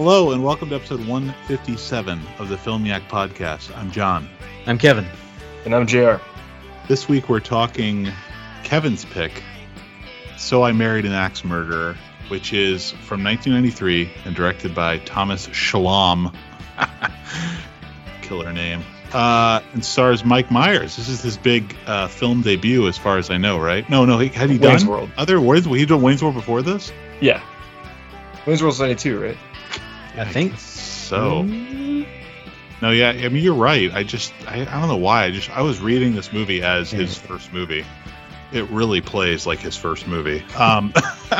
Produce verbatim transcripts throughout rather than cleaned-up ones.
Hello and welcome to episode one fifty-seven of the Film Yak Podcast. I'm John. I'm Kevin. And I'm J R. This week we're talking Kevin's pick, So I Married an Axe Murderer, which is from nineteen ninety-three and directed by Thomas Shalom. Killer name. Uh, and stars Mike Myers. This is his big uh, film debut, as far as I know, right? No, no, he, had he Wayne's done World. other Wayne's World? He did Wayne's World before this? Yeah. Wayne's World's ninety-two, right? I think so. No, yeah, I mean, you're right. I just, I, I don't know why. I just, I was reading this movie as his first movie. It really plays like his first movie. Um,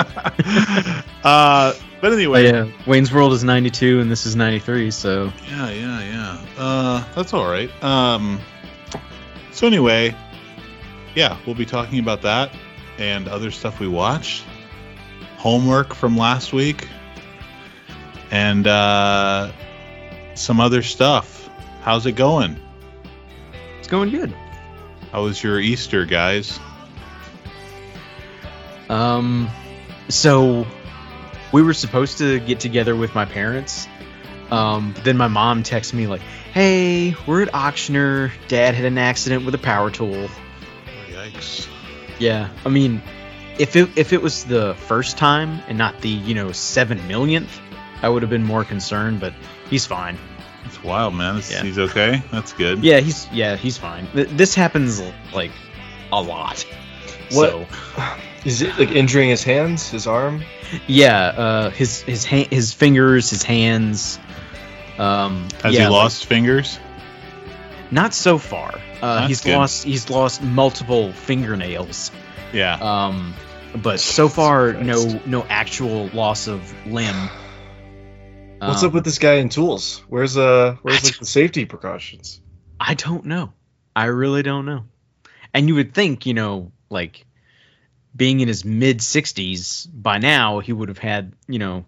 uh, but anyway. Oh, yeah, Wayne's World is ninety-two and this is ninety-three, so. Yeah, yeah, yeah. Uh, that's all right. Um, so anyway, yeah, we'll be talking about that and other stuff we watched. Homework from last week. And uh, some other stuff. How's it going? It's going good. How was your Easter, guys? Um, so we were supposed to get together with my parents. Um, but then my mom texted me like, "Hey, we're at Auctioner. Dad had an accident with a power tool." Oh, yikes. Yeah, I mean, if it if it was the first time and not the you know seven millionth, I would have been more concerned. But he's fine. That's wild, man. This, Yeah. He's okay. That's good. Yeah, he's yeah he's fine. Th- This happens like a lot. What? So, Is it like injuring his hands, his arm? yeah, uh, his his ha- his fingers, his hands. Um, Has yeah, he lost fingers? like, not so far. Uh, That's he's good. lost he's lost multiple fingernails. Yeah. Um, but so far, Christ. no no actual loss of limb. What's Um, up with this guy in tools? Where's uh where's like the safety precautions? I don't know. I really don't know. And you would think, you know, like being in his mid sixties by now, he would have had, you know,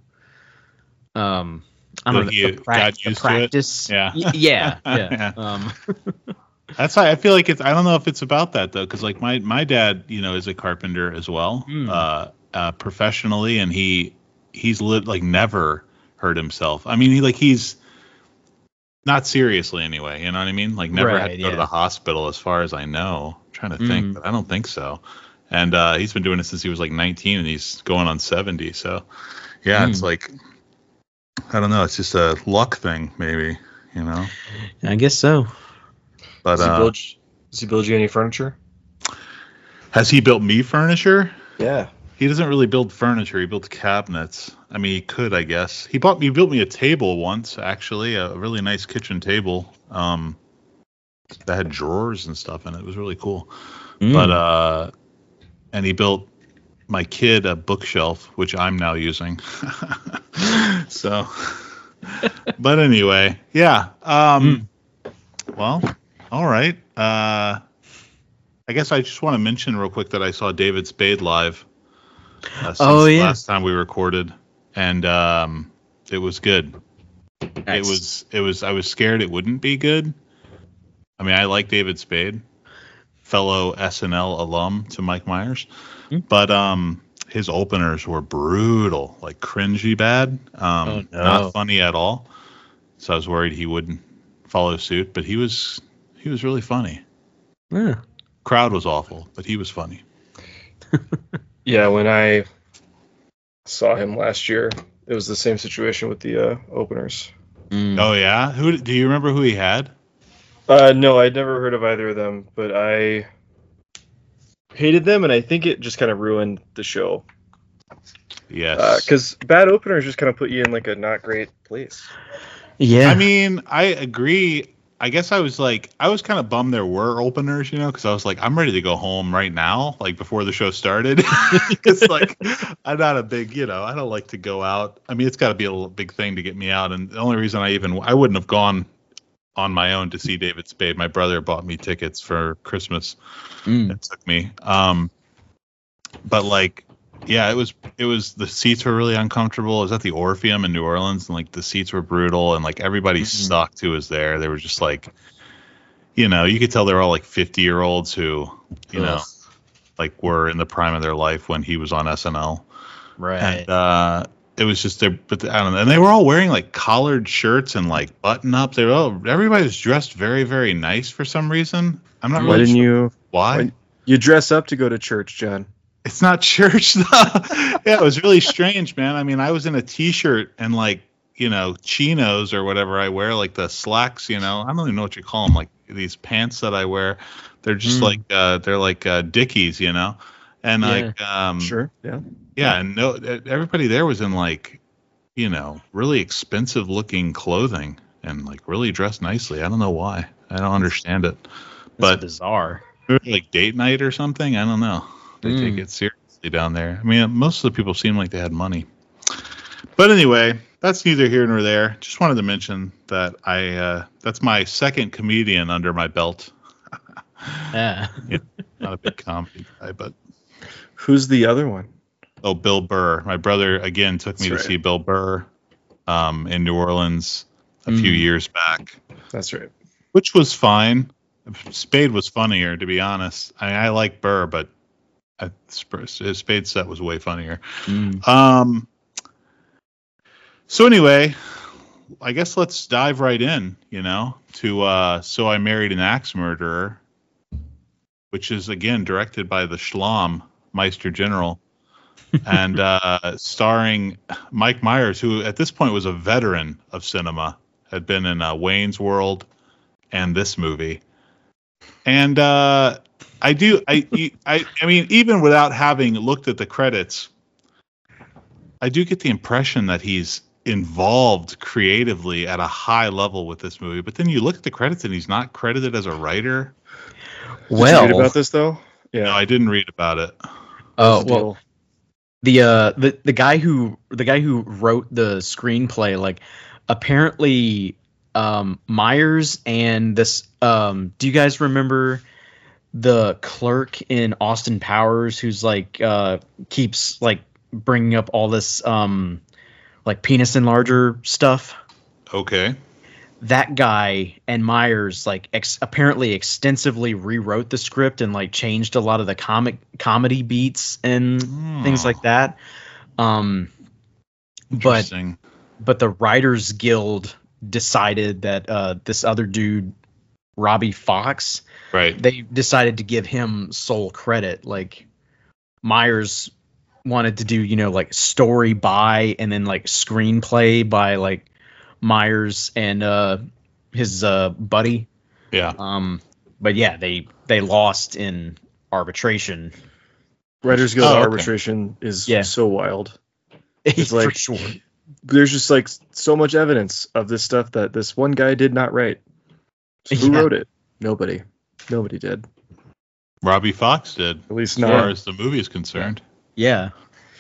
um, I don't Like know, he the, prac- got the used to it? practice. Yeah. Y- yeah, yeah. Yeah. Um, That's why I feel like it's. I don't know if it's about that though, because like my my dad, you know, is a carpenter as well, Mm. uh, uh, professionally, and he he's lived like never hurt himself. I mean, he like he's not seriously anyway. You know what I mean? Like never had Right, to go to yeah. the hospital, as far as I know. I'm trying to think, Mm. but I don't think so. And uh, he's been doing it since he was like nineteen, and he's going on seventy. So yeah, it's Mm. like I don't know. It's just a luck thing, maybe. You know, I guess so. but Does he uh, build does he build you any furniture? has he built me furniture? Yeah. He doesn't really build furniture. He builds cabinets. I mean, he could, I guess. He bought me, he built me a table once, actually, a really nice kitchen table. Um, that had drawers and stuff in it. It was really cool. Mm. But uh, and he built my kid a bookshelf, which I'm now using. So, but anyway, yeah. Um, well, all right. Uh, I guess I just want to mention real quick that I saw David Spade live. Uh, since Oh, yeah. last time we recorded, and um, it was good. It Nice. was. It was. I was scared it wouldn't be good. I mean, I like David Spade, fellow S N L alum to Mike Myers, Hmm. but um, his openers were brutal, like cringy bad. Um, Oh, no. Not funny at all. So I was worried he wouldn't follow suit, but he was. He was really funny. Yeah. Crowd was awful, but he was funny. Yeah, when I saw him last year, it was the same situation with the uh, openers. Mm. Oh yeah, who do you remember who he had? Uh no, I'd never heard of either of them, but I hated them and I think it just kind of ruined the show. Yes. Because bad openers just kind of put you in like a not great place. Yeah. I mean, I agree. I guess I was like, I was kind of bummed there were openers, you know, because I was like, I'm ready to go home right now, like before the show started. It's like, I'm not a big, you know, I don't like to go out. I mean, it's got to be a little big thing to get me out. And the only reason I even, I wouldn't have gone on my own to see David Spade. My brother bought me tickets for Christmas. Mm. It took me. Um, but like, yeah, it was, it was, the seats were really uncomfortable. I was at the Orpheum in New Orleans and like the seats were brutal and like everybody Mhm. sucked who was there. They were just like, you know, you could tell they were all like fifty year olds who, you know, Ugh. like were in the prime of their life when he was on S N L. Right. And uh, it was just there, but I don't know. And they were all wearing like collared shirts and like button ups. They were all everybody was dressed very very nice for some reason. I'm not Why really didn't sure you? why. Why, you dress up to go to church, John. It's not church though. Yeah, it was really strange, man. I mean, I was in a t-shirt and like, you know, chinos or whatever I wear, like the slacks, you know. I don't even know what you call them, like these pants that I wear. They're just Mm. like uh they're like uh Dickies, you know. And Yeah. like um Sure. Yeah. yeah, and no everybody there was in like, you know, really expensive looking clothing and like really dressed nicely. I don't know why. I don't understand it. That's But bizarre. like date night or something, I don't know. They take Mm. it seriously down there. I mean, most of the people seem like they had money. But anyway, that's neither here nor there. Just wanted to mention that I uh, that's my second comedian under my belt. Yeah. Not a big comedy guy, but Who's the other one? oh, Bill Burr. My brother again took me That's to right. see Bill Burr um, in New Orleans a Mm. few years back, That's right. which was fine. Spade was funnier, to be honest. I, I like Burr, but I, his Spade set was way funnier. Mm. Um. So anyway, I guess let's dive right in, you know, to uh, So I Married an Axe Murderer, which is again directed by the Schlamm Meister General, and uh, starring Mike Myers, who at this point was a veteran of cinema, had been in uh, Wayne's World and this movie, and uh, I do I, I I mean even without having looked at the credits, I do get the impression that he's involved creatively at a high level with this movie. But then you look at the credits and he's not credited as a writer. Did you read Well, about this though? Yeah. No, I didn't read about it. oh What's the well, deal? the uh the the guy who the guy who wrote the screenplay, like apparently um Myers and this um do you guys remember the clerk in Austin Powers who's like uh keeps like bringing up all this um like penis enlarger stuff? Okay. That guy and Myers like ex- apparently extensively rewrote the script and like changed a lot of the comic comedy beats and things Oh, like that. Um, but interesting. but the Writers Guild decided that uh, this other dude, Robbie Fox, Right. they decided to give him sole credit. Like Myers wanted to do, you know, like story by and then like screenplay by like Myers and uh, his uh, buddy. Yeah. Um, but yeah, they they lost in arbitration. Writers Guild Oh, okay. arbitration is Yeah. so wild. It's For like- sure. There's just like so much evidence of this stuff that this one guy did not write. So who Yeah. wrote it? Nobody. Nobody did. Robbie Fox did, At least as far not. as the movie is concerned. Yeah.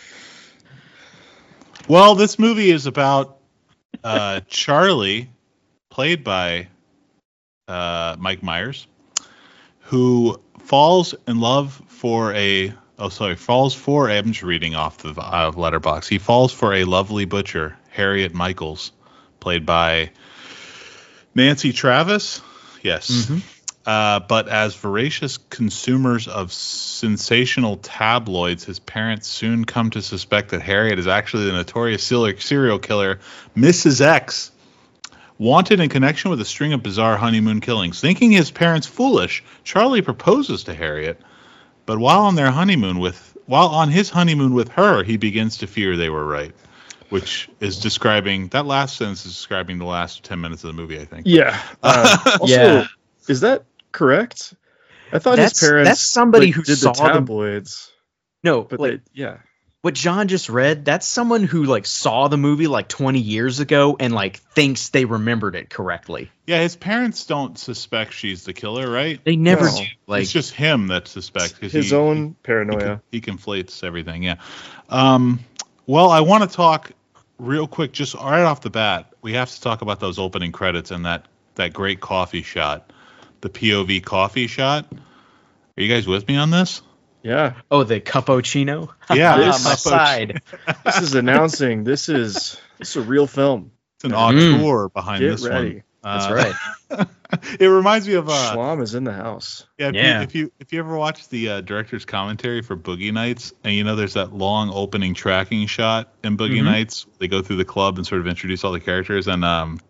Well, this movie is about uh, Charlie, played by uh, Mike Myers, who falls in love for a oh sorry falls for I'm just reading off the uh, letterbox. He falls for a lovely butcher, Harriet Michaels, played by Nancy Travis. Yes. Mhm. Uh, but as voracious consumers of sensational tabloids, his parents soon come to suspect that Harriet is actually the notorious serial serial killer, Missus X, wanted in connection with a string of bizarre honeymoon killings. Thinking his parents foolish, Charlie proposes to Harriet, but while on their honeymoon with while on his honeymoon with her, he begins to fear they were right, which is describing that last sentence is describing the last ten minutes of the movie, I think. Yeah. Uh, also, Yeah. is that correct? I thought That's- his parents that's somebody like, who did saw the the- tabloids, No, but like they, yeah. what John just read, that's someone who like saw the movie like twenty years ago and like thinks they remembered it correctly. Yeah, his parents don't suspect she's the killer, right? They never No. do. Like it's just him that suspects because His he, own he, paranoia. he conflates everything. Yeah. Um, well, I want to talk real quick, just right off the bat. We have to talk about those opening credits and that that great coffee shot, the P O V coffee shot. Are you guys with me on this? Yeah. oh, the cappuccino. Yeah, Ah, this my cappuccino. side. This is announcing this is this is a real film. It's an Mm. auteur behind Get this ready. one. That's Uh, right. It reminds me of uh, Schlom is in the house. yeah. If, Yeah. You, if you if you ever watch the uh, director's commentary for Boogie Nights, and you know there's that long opening tracking shot in Boogie Mhm. Nights, they go through the club and sort of introduce all the characters, and um,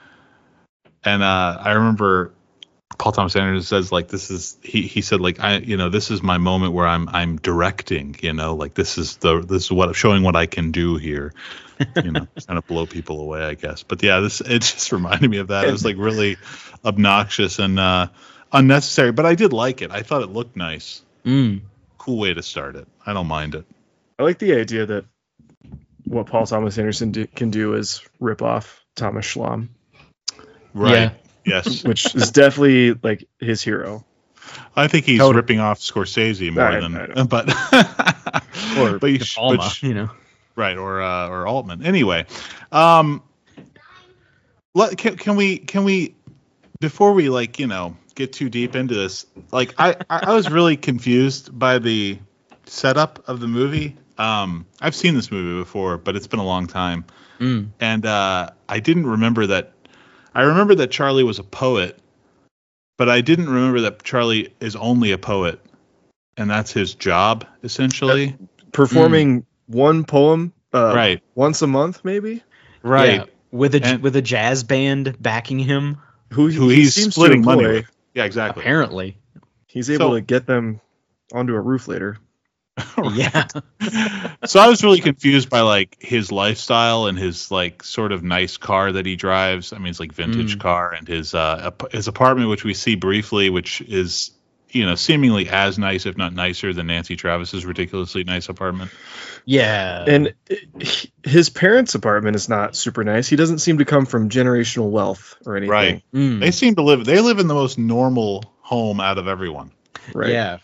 and uh, I remember Paul Thomas Anderson says like this is he he said like I you know this is my moment where I'm I'm directing, you know, like this is the this is what showing what I can do here, you know, trying to blow people away, I guess. But yeah, this it just reminded me of that. It was like really obnoxious and uh, unnecessary, but I did like it. I thought it looked nice. Mm. Cool way to start it. I don't mind it. I like the idea that what Paul Thomas Anderson do, can do is rip off Thomas Schlamm, Right. Yeah. Yes. which is definitely like his hero. I think he's Totally. ripping off Scorsese more I- than I know. but Or but you De sh- Palma, but sh- you know. right or uh, or Altman. Anyway, um let, can, can we can we before we like, you know, get too deep into this, like I I I was really confused by the setup of the movie. Um I've seen this movie before, but it's been a long time. Mm. And uh I didn't remember that I remember that Charlie was a poet, but I didn't remember that Charlie is only a poet, and that's his job essentially. Performing one poem uh, Right. once a month, maybe. Right. Yeah, with a And- with a jazz band backing him, Who, Who he he's seems to splitting money employ. with. Yeah, exactly. apparently. He's able So- to get them onto a roof later. Yeah. So I was really confused by like his lifestyle and his like sort of nice car that he drives. I mean, it's like vintage Mm. car, and his uh ap- his apartment, which we see briefly, which is, you know, seemingly as nice, if not nicer, than Nancy Travis's ridiculously nice apartment. Yeah. And it- his parents' apartment is not super nice. He doesn't seem to come from generational wealth or anything. Right. Mm. They seem to live. They live in the most normal home out of everyone. Right. Yeah.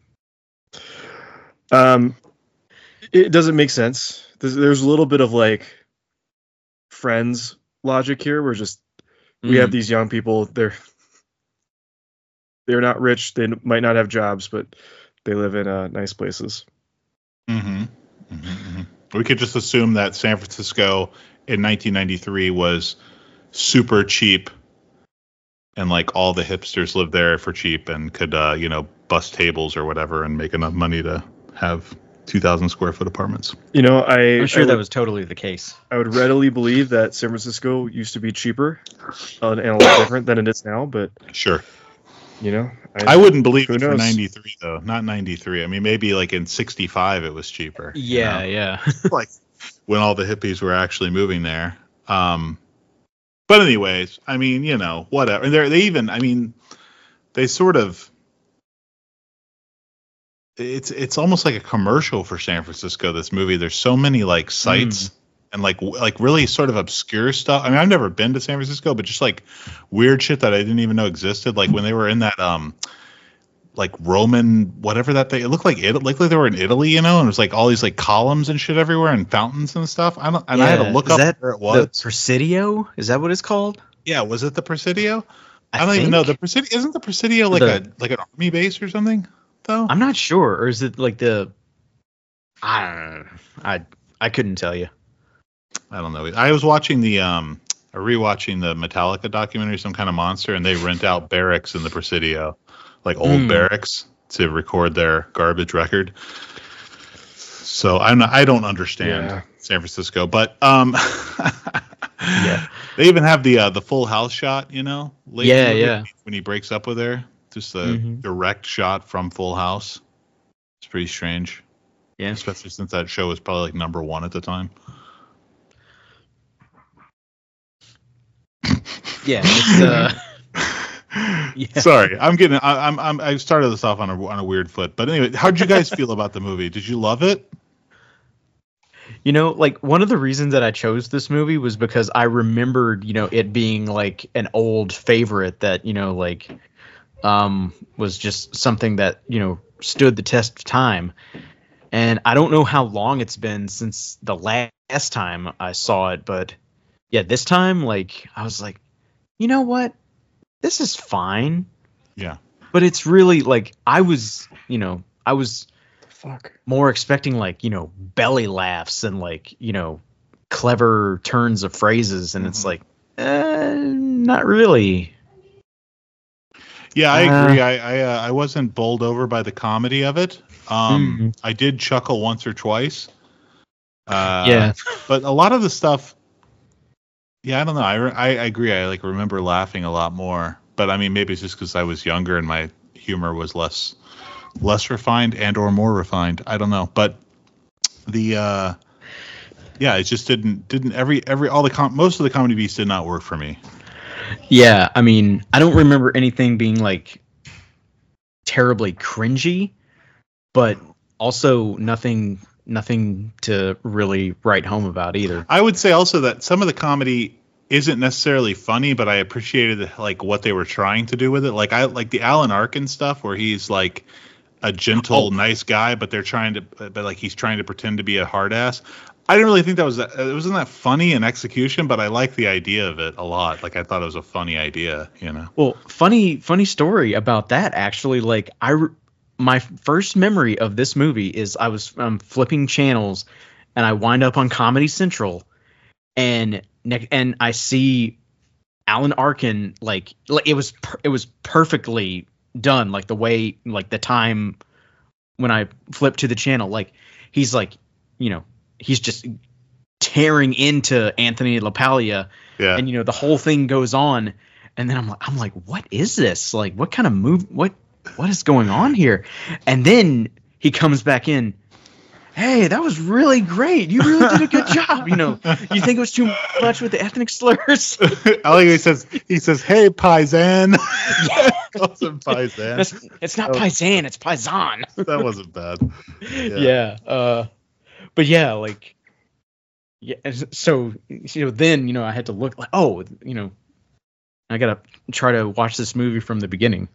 Um, it doesn't make sense. There's, there's a little bit of like Friends logic here. We're just we have Mm. these young people. They're they're not rich. They might not have jobs, but they live in uh, nice places. Mm-hmm. Mm-hmm, mm-hmm. We could just assume that San Francisco in nineteen ninety-three was super cheap, and like all the hipsters lived there for cheap and could, uh, you know, bust tables or whatever and make enough money to have two thousand square foot apartments. You know, I I'm sure I that would, was totally the case. I would readily believe that San Francisco used to be cheaper uh, and a lot different than it is now. But Sure. you know, I wouldn't believe Who it for knows? ninety-three though. Not ninety-three. I mean, maybe like in sixty-five it was cheaper. you Yeah, know? yeah. Like when all the hippies were actually moving there. Um, but anyways, I mean, you know, whatever. And they they even, I mean, they sort of. It's it's almost like a commercial for San Francisco. This movie. There's so many like sites and like w- like really sort of obscure stuff. I mean, I've never been to San Francisco, but just like weird shit that I didn't even know existed. Like when they were in that um. like Roman, whatever that they, it looked like it, like they were in Italy, you know, and it was like all these like columns and shit everywhere and fountains and stuff. I don't, and I had to Yeah. look Is up that where it The was. Presidio? Is that what it's called? Yeah, was it the Presidio? I, I don't even know. The think. Presidio isn't the Presidio like The- a like an army base or something though. I'm not sure, or is it like the? I don't know. I I couldn't tell you. I don't know. I was watching the um, or rewatching the Metallica documentary, Some Kind of Monster, and they rent out barracks in the Presidio, like old Mm. barracks, to record their garbage record. So I'm not, I don't understand Yeah. San Francisco, but um, Yeah. they even have the uh, the Full House shot, you know, late in Yeah, the movie yeah. when he breaks up with her, just a Mhm. direct shot from Full House. It's pretty strange, Yeah. especially since that show was probably like number one at the time. Yeah. It's, uh, yeah. Sorry, I'm getting. I, I'm. I'm. I started this off on a on a weird foot, but anyway, how did you guys feel about the movie? Did you love it? You know, like one of the reasons that I chose this movie was because I remembered, you know, it being like an old favorite that, you know, like um was just something that, you know, stood the test of time. And I don't know how long it's been since the last time I saw it, but yeah, this time like I was like, you know what? This is fine. Yeah. But it's really like I was, you know, I was Fuck. more expecting like, you know, belly laughs and like, you know, clever turns of phrases, and it's Mhm. like, uh, not really. Yeah, I Uh, agree. I I, uh, I wasn't bowled over by the comedy of it. Um, Mhm. I did chuckle once or twice. Uh, Yeah. but a lot of the stuff, yeah, I don't know. I, re- I I agree. I like remember laughing a lot more. But I mean, maybe it's just because I was younger and my humor was less less refined and or more refined. I don't know. But the uh, yeah, it just didn't didn't every every all the com- most of the comedy beats did not work for me. Yeah, I mean, I don't remember anything being like terribly cringy, but also nothing nothing to really write home about either. I would say also that some of the comedy isn't necessarily funny, but I appreciated like what they were trying to do with it. Like I like the Alan Arkin stuff where he's like a gentle, Oh. nice guy, but they're trying to, but like he's trying to pretend to be a hard ass. I didn't really think that was that. It wasn't that funny in execution, but I like the idea of it a lot. Like I thought it was a funny idea, you know. Well, funny funny story about that actually. Like I, re- my first memory of this movie is I was um, flipping channels, and I wind up on Comedy Central, and ne- and I see Alan Arkin like like it was per- it was perfectly done, like the way like the time when I flipped to the channel, like he's like you know he's just tearing into Anthony LaPaglia, Yeah. and you know the whole thing goes on, and then I'm like I'm like what is this, like what kind of move, what what is going on here? And then he comes back in, hey, that was really great, you really did a good job, you know, you think it was too much with the ethnic slurs? I like he says he says, "Hey, Paisan." Calls him Paisan. That's, it's not Oh. paisan, it's paisan. That wasn't bad. Yeah. Yeah. uh but yeah, like yeah, so you know then you know I had to look like, oh, you know, I gotta try to watch this movie from the beginning.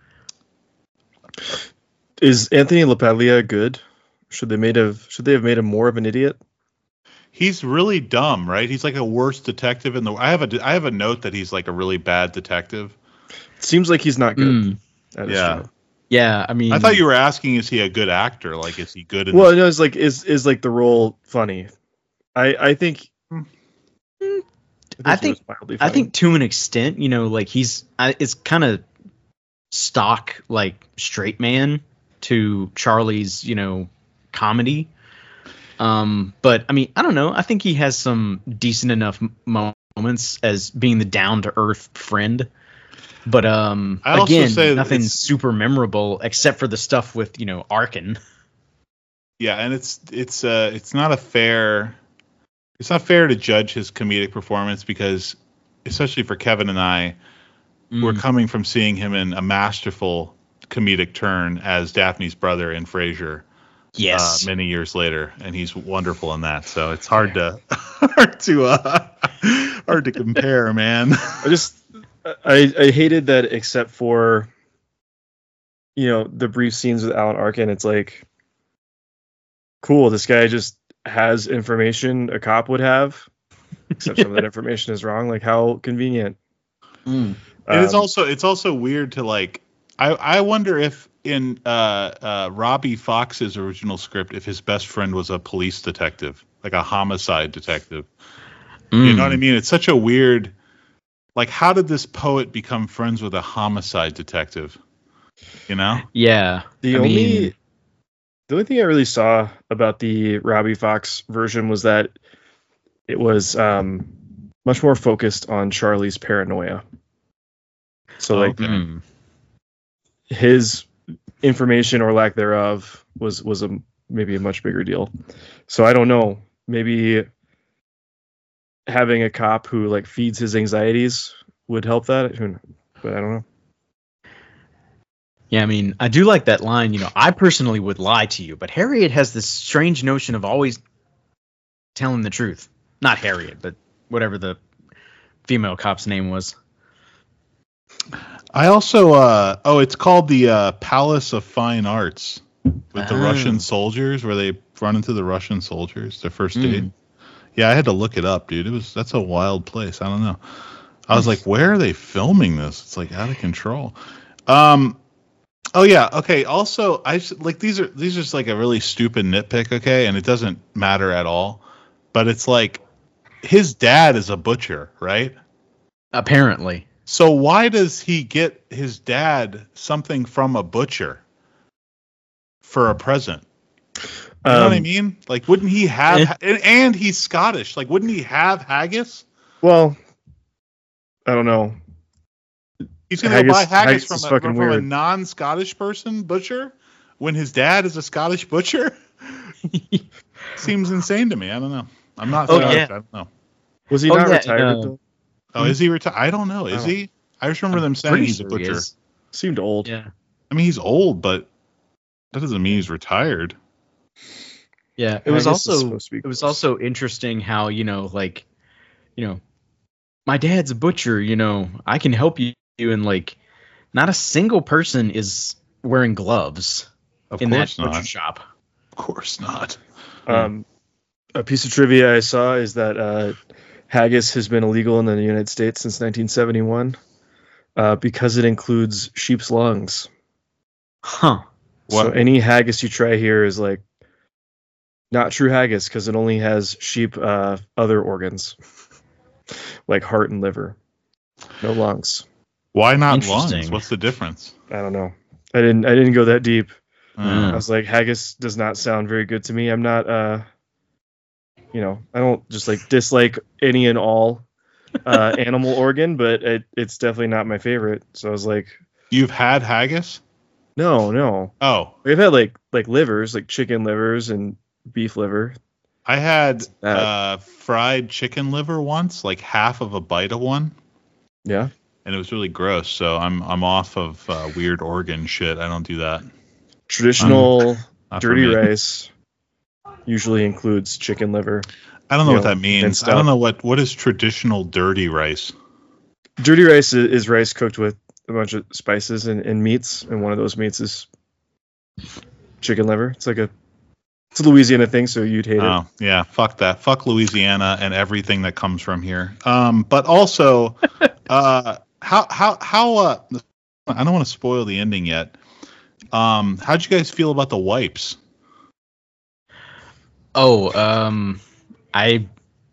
Is Anthony LaPaglia good? Should they made have should they have made him more of an idiot? He's really dumb, right? He's like a worse detective in the. I have a I have a note that he's like a really bad detective. It seems like he's not good Mm, at his Yeah. job. yeah, I mean, I thought you were asking, is he a good actor? Like, is he good in Well, this? no, it's like is is like the role funny? I I think. Mm, it I think- was mildly I funny. think to an extent, you know, like he's I, it's kind of stock like straight man to Charlie's, you know, comedy. Um, but I mean, I don't know. I think he has some decent enough m- moments as being the down to earth friend. But um, I also again, say that nothing it's- super memorable except for the stuff with, you know, Arkin. Yeah, and it's it's uh it's not a fair. It's not fair to judge his comedic performance because, especially for Kevin and I, we're Mm, coming from seeing him in a masterful comedic turn as Daphne's brother in Frasier. yes. Uh, many years later, and he's wonderful in that. So it's hard to hard to uh, hard to compare, man. I just I I hated that except for you know the brief scenes with Alan Arkin. It's like cool. This guy just has information a cop would have, except some of that information is wrong. Like how convenient. Mm. It is Um, also it's also weird to like. I I wonder if in uh, uh, Robbie Fox's original script, if his best friend was a police detective, like a homicide detective. You know what I mean? It's such a weird. Like, how did this poet become friends with a homicide detective? You know? Yeah. The I only mean- the only thing I really saw about the Robbie Fox version was that it was um, much more focused on Charlie's paranoia. So like Okay. Mm. his information or lack thereof was was a maybe a much bigger deal. So I don't know. Maybe having a cop who like feeds his anxieties would help that. Who kn- But I don't know. Yeah, I mean, I do like that line. You know, I personally would lie to you, but Harriet has this strange notion of always telling the truth. Not Harriet, but whatever the female cop's name was. I also uh oh, it's called the uh, Palace of Fine Arts with the Oh. Russian soldiers, where they run into the Russian soldiers, their first date. Mm. Yeah, I had to look it up, dude. It was that's a wild place. I don't know. I was like, where are they filming this? It's like out of control. Um oh yeah, okay. Also, I just, like these are these are just like a really stupid nitpick, okay, and it doesn't matter at all. But it's like his dad is a butcher, right? Apparently. So why does he get his dad something from a butcher for a present? You know Um, what I mean? Like, wouldn't he have? And, and he's Scottish. Like, wouldn't he have haggis? Well, I don't know. He's going to Haggis- buy haggis, haggis from, is a, fucking from a weird. non-Scottish person butcher when his dad is a Scottish butcher. Seems insane to me. I don't know. I'm not. Oh, Scottish. yeah. I don't know. Was he Oh, not yeah, retired uh, though? Oh, is he retired? I don't know. Is I don't- he? I just remember them saying Pretty he's a sure he butcher. is. Seemed old. Yeah. I mean, he's old, but that doesn't mean he's retired. Yeah, it I was guess it's also supposed to be it was close. also interesting how, you know, like, you know, my dad's a butcher, you know, I can help you, and like, not a single person is wearing gloves Of in that course butcher not. shop. Of course not. Um, a piece of trivia I saw is that uh, haggis has been illegal in the United States since nineteen seventy-one uh, because it includes sheep's lungs. Huh. So What? any haggis you try here is like not true haggis because it only has sheep uh, other organs like heart and liver, no lungs. Why not lungs? Interesting. What's the difference? I don't know. I didn't. I didn't go that deep. Uh, I was like, haggis does not sound very good to me. I'm not. Uh, you know, I don't just like dislike any and all uh, animal organ, but it, it's definitely not my favorite. So I was like, You've had haggis? no, no. Oh, We've had like like livers, like chicken livers and beef liver. I had Uh, uh, fried chicken liver once, like half of a bite of one, Yeah. and it was really gross. So I'm I'm off of uh, weird organ shit. I don't do that. Traditional Not for dirty me. rice usually includes chicken liver. I don't know you what know, that means. minced I don't up. know what what is traditional dirty rice. Dirty rice is, is rice cooked with a bunch of spices and, and meats, and one of those meats is chicken liver. It's like a it's a Louisiana thing, so you'd hate it. Oh yeah, fuck that. Fuck Louisiana and everything that comes from here. Um, but also, uh, how how how uh, I don't want to spoil the ending yet. Um, how'd you guys feel about the wipes? Oh, um, I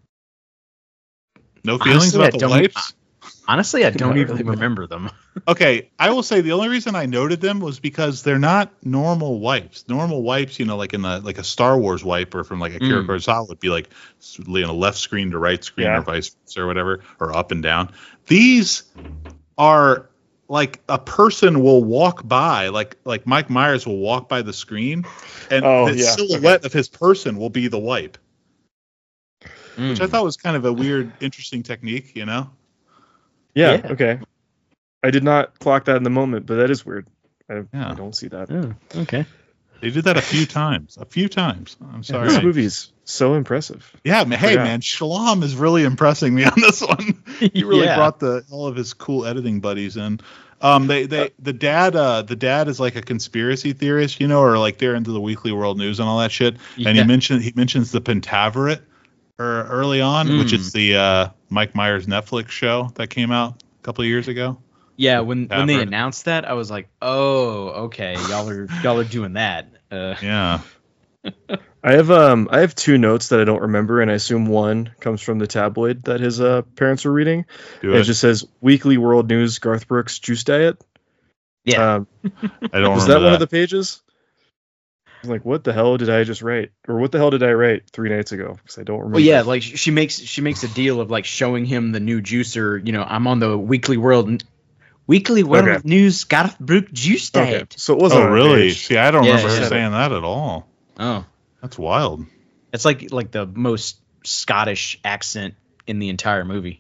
No feelings Honestly, about I the don't- wipes? honestly I don't Not even really. remember them. Okay, I will say the only reason I noted them was because they're not normal wipes. Normal wipes, you know, like in the like a Star Wars wipe or from like a Kira Mm. Kurosawa would be like s- you know, left screen to right screen Yeah. or vice versa or whatever, or up and down. These are like a person will walk by, like like Mike Myers will walk by the screen, and Oh, the yeah, silhouette of his person will be the wipe, Mm. which I thought was kind of a weird, interesting technique, you know. Yeah, Yeah. okay. I did not clock that in the moment, but that is weird. I, Yeah. I don't see that. Oh, okay. They did that a few times, a few times. I'm sorry. This movie's so impressive. Yeah, man, hey Yeah. man, Shalom is really impressing me on this one. He really Yeah. brought the all of his cool editing buddies in. Um, they they the dad uh the dad is like a conspiracy theorist, you know, or like they're into the Weekly World News and all that shit. And he Yeah. mentioned he mentions the Pentaveret er, early on, which Mm. is the uh, Mike Myers Netflix show that came out a couple of years ago. Yeah, when when they Tavern. announced that, I was like, "Oh, okay, y'all are y'all are doing that." Uh, Yeah. I have um I have two notes that I don't remember, and I assume one comes from the tabloid that his uh, parents were reading. Do And it. it just says Weekly World News Garth Brooks juice diet. yeah, Um, I don't was remember that one that. of the pages? I was like, what the hell did I just write? Or what the hell did I write three nights ago? Because I don't remember. well, yeah, like she makes she makes a deal of like showing him the new juicer. You know, I'm on the Weekly World Weekly World Okay. News Garth Brooks juice Okay, diet. so it wasn't Oh on a really? page. See, I don't Yeah, remember her yeah. saying that at all. Oh, That's wild. it's like like the most Scottish accent in the entire movie.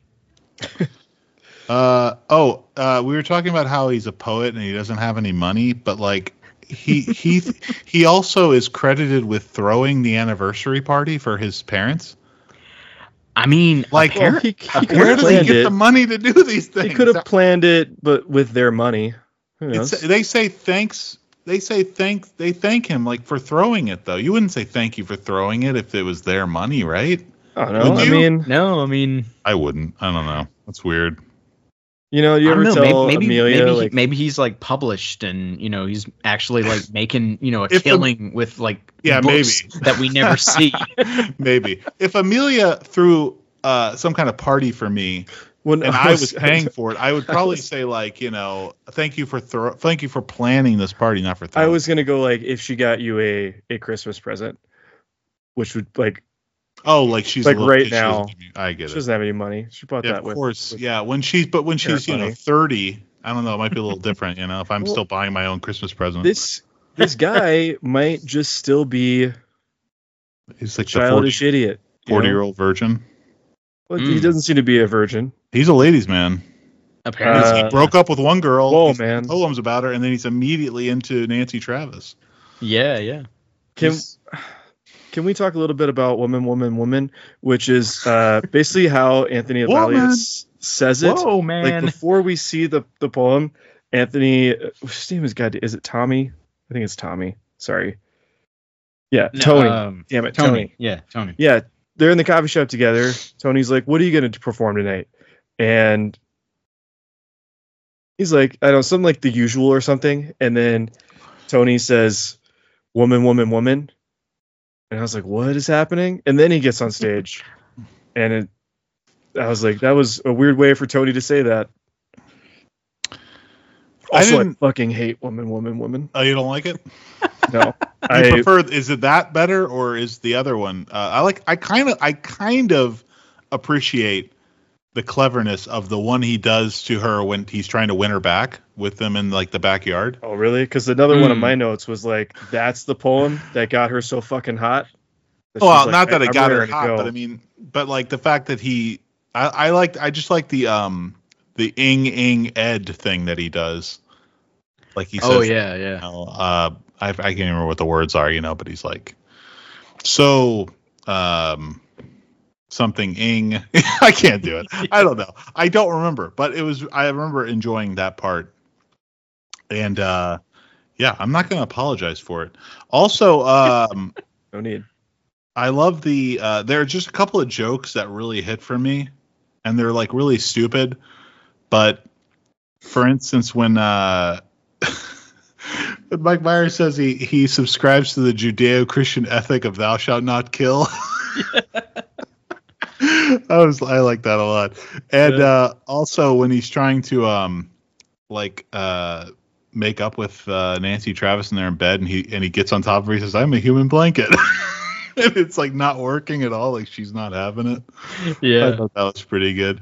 Uh oh, uh, we were talking about how he's a poet and he doesn't have any money, but like he he he also is credited with throwing the anniversary party for his parents. I mean, Like, Well, appar- he, he could Where have does he planned get it. the money to do these things? He could have planned it, but with their money. Who knows? It's, they say thanks. They say thank. They thank him like for throwing it though. You wouldn't say thank you for throwing it if it was their money, right? I don't know. Would I you? mean, no, I mean, I wouldn't. I don't know. That's weird. you know, you I ever don't know. tell Maybe maybe Amelia maybe, he- like, maybe he's like published and you know he's actually like making you know a If the- killing with like Yeah, books maybe. that we never see. Maybe if Amelia threw uh, some kind of party for me, When and I was paying for it, I would probably say like, you know, thank you for throw, thank you for planning this party, not for I throwing. was gonna go like if she got you a a Christmas present, which would like Oh, like she's like a little right kid, she doesn't now. give me- I get She it. doesn't have any money. She bought Yeah, that of with. course. with Yeah, when she's but when she's you know money. thirty, I don't know, it might be a little different. You know, if I'm Well, still buying my own Christmas present, This this guy might just still be he's like childish the idiot. you forty know? year old virgin. Well, Mm. He doesn't seem to be a virgin. He's a ladies' man. Apparently, Uh, He broke up with one girl. whoa, he's man. poems about her, and then he's immediately into Nancy Travis. yeah, yeah. Can He's- can we talk a little bit about woman, woman, woman, which is uh, basically how Anthony Woman. Avalius says it. Whoa, Like man. before we see the the poem, Anthony, his name is God. Is it Tommy? I think it's Tommy. Sorry. Yeah, No, Tony. um, Damn it, Tony. Tony. Yeah, Tony. Yeah, they're in the coffee shop together. Tony's like, "What are you going to perform tonight?" And he's like, "I don't know, something like The Usual or something." And then Tony says, "Woman, woman, woman." And I was like, "What is happening?" And then he gets on stage, and it, I was like, "That was a weird way for Tony to say that." I Also, I, didn't- fucking hate woman, woman, woman. Oh, you don't like it? No, You I prefer? Is it that better, or is the other one? Uh, I like. I kind of. I kind of appreciate the cleverness of the one he does to her when he's trying to win her back with them in like the backyard. Oh, really? Because another one of Hmm. my notes was like, "That's the poem that got her so fucking hot." that Well, she's like, not that I- it I'm got her raring to hot, go. but I mean, but like the fact that he, I, I like, I just like the um the ing ing ed thing that he does. Like he says, Oh yeah, you yeah. know, uh, I, I can't remember what the words are, you know, but he's like, so, um, something ing. I can't do it. I don't know. I don't remember, but it was. I remember enjoying that part, and uh, yeah, I'm not going to apologize for it. Also, um. No need. I love the uh there are just a couple of jokes that really hit for me, and they're like really stupid, but for instance when uh when Mike Myers says he he subscribes to the Judeo-Christian ethic of thou shalt not kill. I was I like that a lot. And Yeah. uh also when he's trying to um like uh make up with uh Nancy Travis and they're in bed and he and he gets on top of her, he says, "I'm a human blanket." And it's like not working at all, like she's not having it. I Yeah. thought that was pretty good.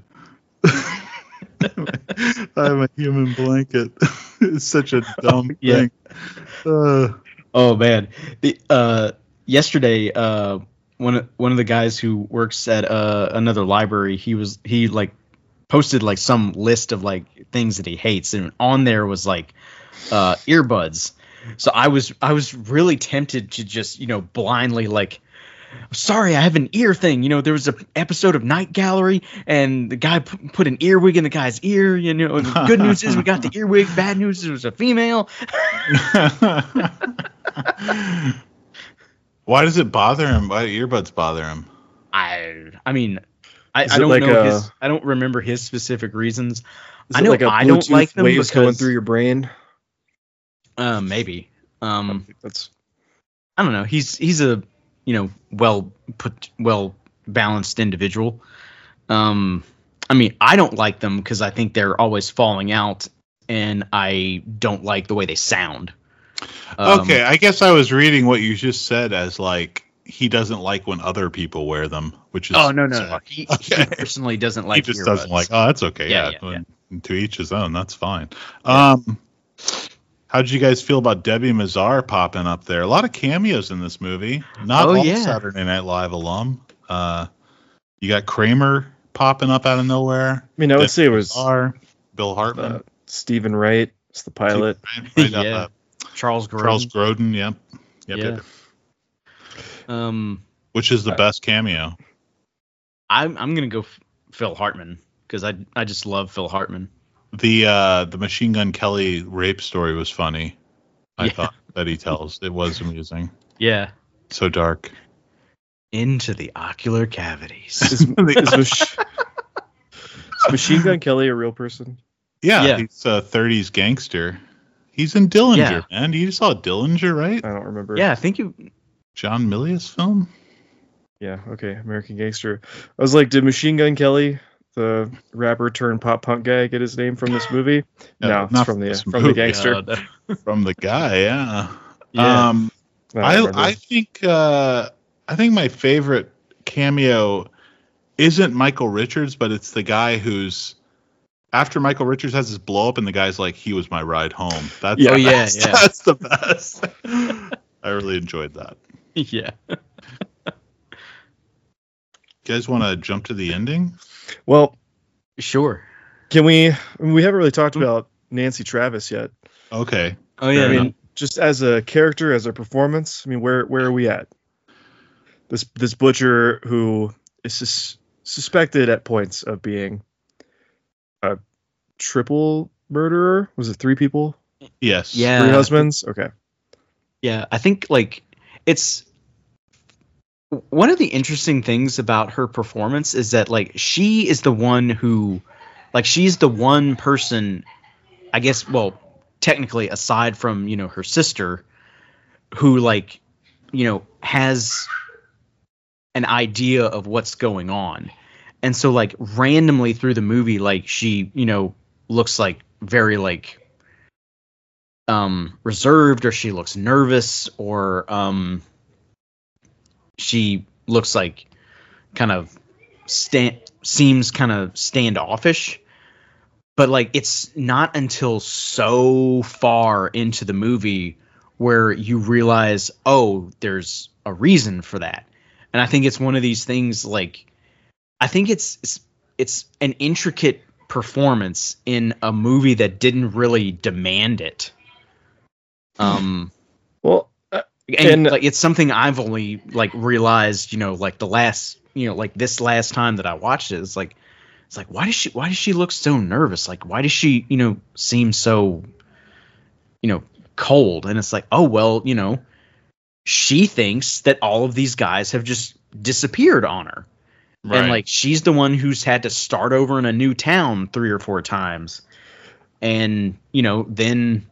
I'm a human blanket. It's such a dumb Yeah. thing. Uh, Oh man. The uh yesterday uh one of, one of the guys who works at uh another library, he was he like posted like some list of like things that he hates, and on there was like uh earbuds. So I was I was really tempted to just, you know, blindly like, sorry, I have an ear thing. You know, there was an episode of Night Gallery, and the guy p- put an earwig in the guy's ear. You know, and the good news is we got the earwig. Bad news is it was a female. Why does it bother him? Why do earbuds bother him? I I mean, I, Is I it don't like know a- his. I don't remember his specific reasons. Is I it know like a I don't Bluetooth like them waves going because- through your brain? Uh, maybe. Um, That's I don't know. He's he's a you know well put well balanced individual. Um, I mean, I don't like them because I think they're always falling out, and I don't like the way they sound. Um, Okay, I guess I was reading what you just said as like he doesn't like when other people wear them, which is Oh no no no. He, Okay. he personally doesn't like. he just earbuds. doesn't like. Oh, that's okay. Yeah, Yeah, yeah, when- to each his own. That's fine. Um, how did you guys feel about Debbie Mazar popping up there? A lot of cameos in this movie. Not Oh, all yeah. Saturday Night Live alum. Uh, you got Kramer popping up out of nowhere. I mean, I would Debbie say it was Mazar, Bill Hartman. uh, Stephen Wright. It's the pilot. Right, right, uh, Yeah. Charles Grodin. Charles Grodin. Yep. Yep, Yeah. yep. Um, Which is the Uh, best cameo? I'm I'm gonna go f- Phil Hartman because I I just love Phil Hartman. The uh, the Machine Gun Kelly rape story was funny. I Yeah. thought that he tells it was amusing. Yeah. So dark. Into the ocular cavities. Is, is, Mach- is Machine Gun Kelly a real person? Yeah, Yeah. he's a thirties gangster. He's in Dillinger, Yeah. man. You saw Dillinger, right? I don't remember. Yeah, I think you. John Milius film. Yeah. Okay. American Gangster. I was like, did Machine Gun Kelly the rapper turned pop punk guy, get his name from this movie? No, No, it's not from the this from the movie. gangster. Uh, the- From the guy, yeah. Yeah. Um, I don't I remember. I think uh, I think my favorite cameo isn't Michael Richards, but it's the guy who's after Michael Richards has his blow up, and the guy's like, "He was my ride home." That's Yeah. the Oh, yeah, best. yeah. That's the best. I really enjoyed that. yeah. You guys want to jump to the ending? Well, Sure. can we? I mean, we haven't really talked about Nancy Travis yet. Okay. Oh yeah. I Fair mean, enough. just as a character, as a performance. I mean, where where are we at? This this butcher who is sus- suspected at points of being a triple murderer. Was it three people? Yes. Yeah. Three husbands? Okay. Yeah, I think like it's one of the interesting things about her performance is that like she is the one who like she's the one person, I guess, well, technically aside from, you know, her sister, who like, you know, has an idea of what's going on. And so like randomly through the movie, like she, you know, looks like very like um reserved, or she looks nervous, or um she looks like kind of stand seems kind of standoffish. But like it's not until so far into the movie where you realize, oh, there's a reason for that. And I think it's one of these things like I think it's it's, it's an intricate performance in a movie that didn't really demand it. Um Well, uh, and, And- like it's something I've only like realized, you know, like the last, you know, like this last time that I watched it, it's like it's like why does she why does she look so nervous? Like why does she, you know, seem so, you know, cold? And it's like, oh well, you know, she thinks that all of these guys have just disappeared on her. Right. And like she's the one who's had to start over in a new town three or four times. And, you know, then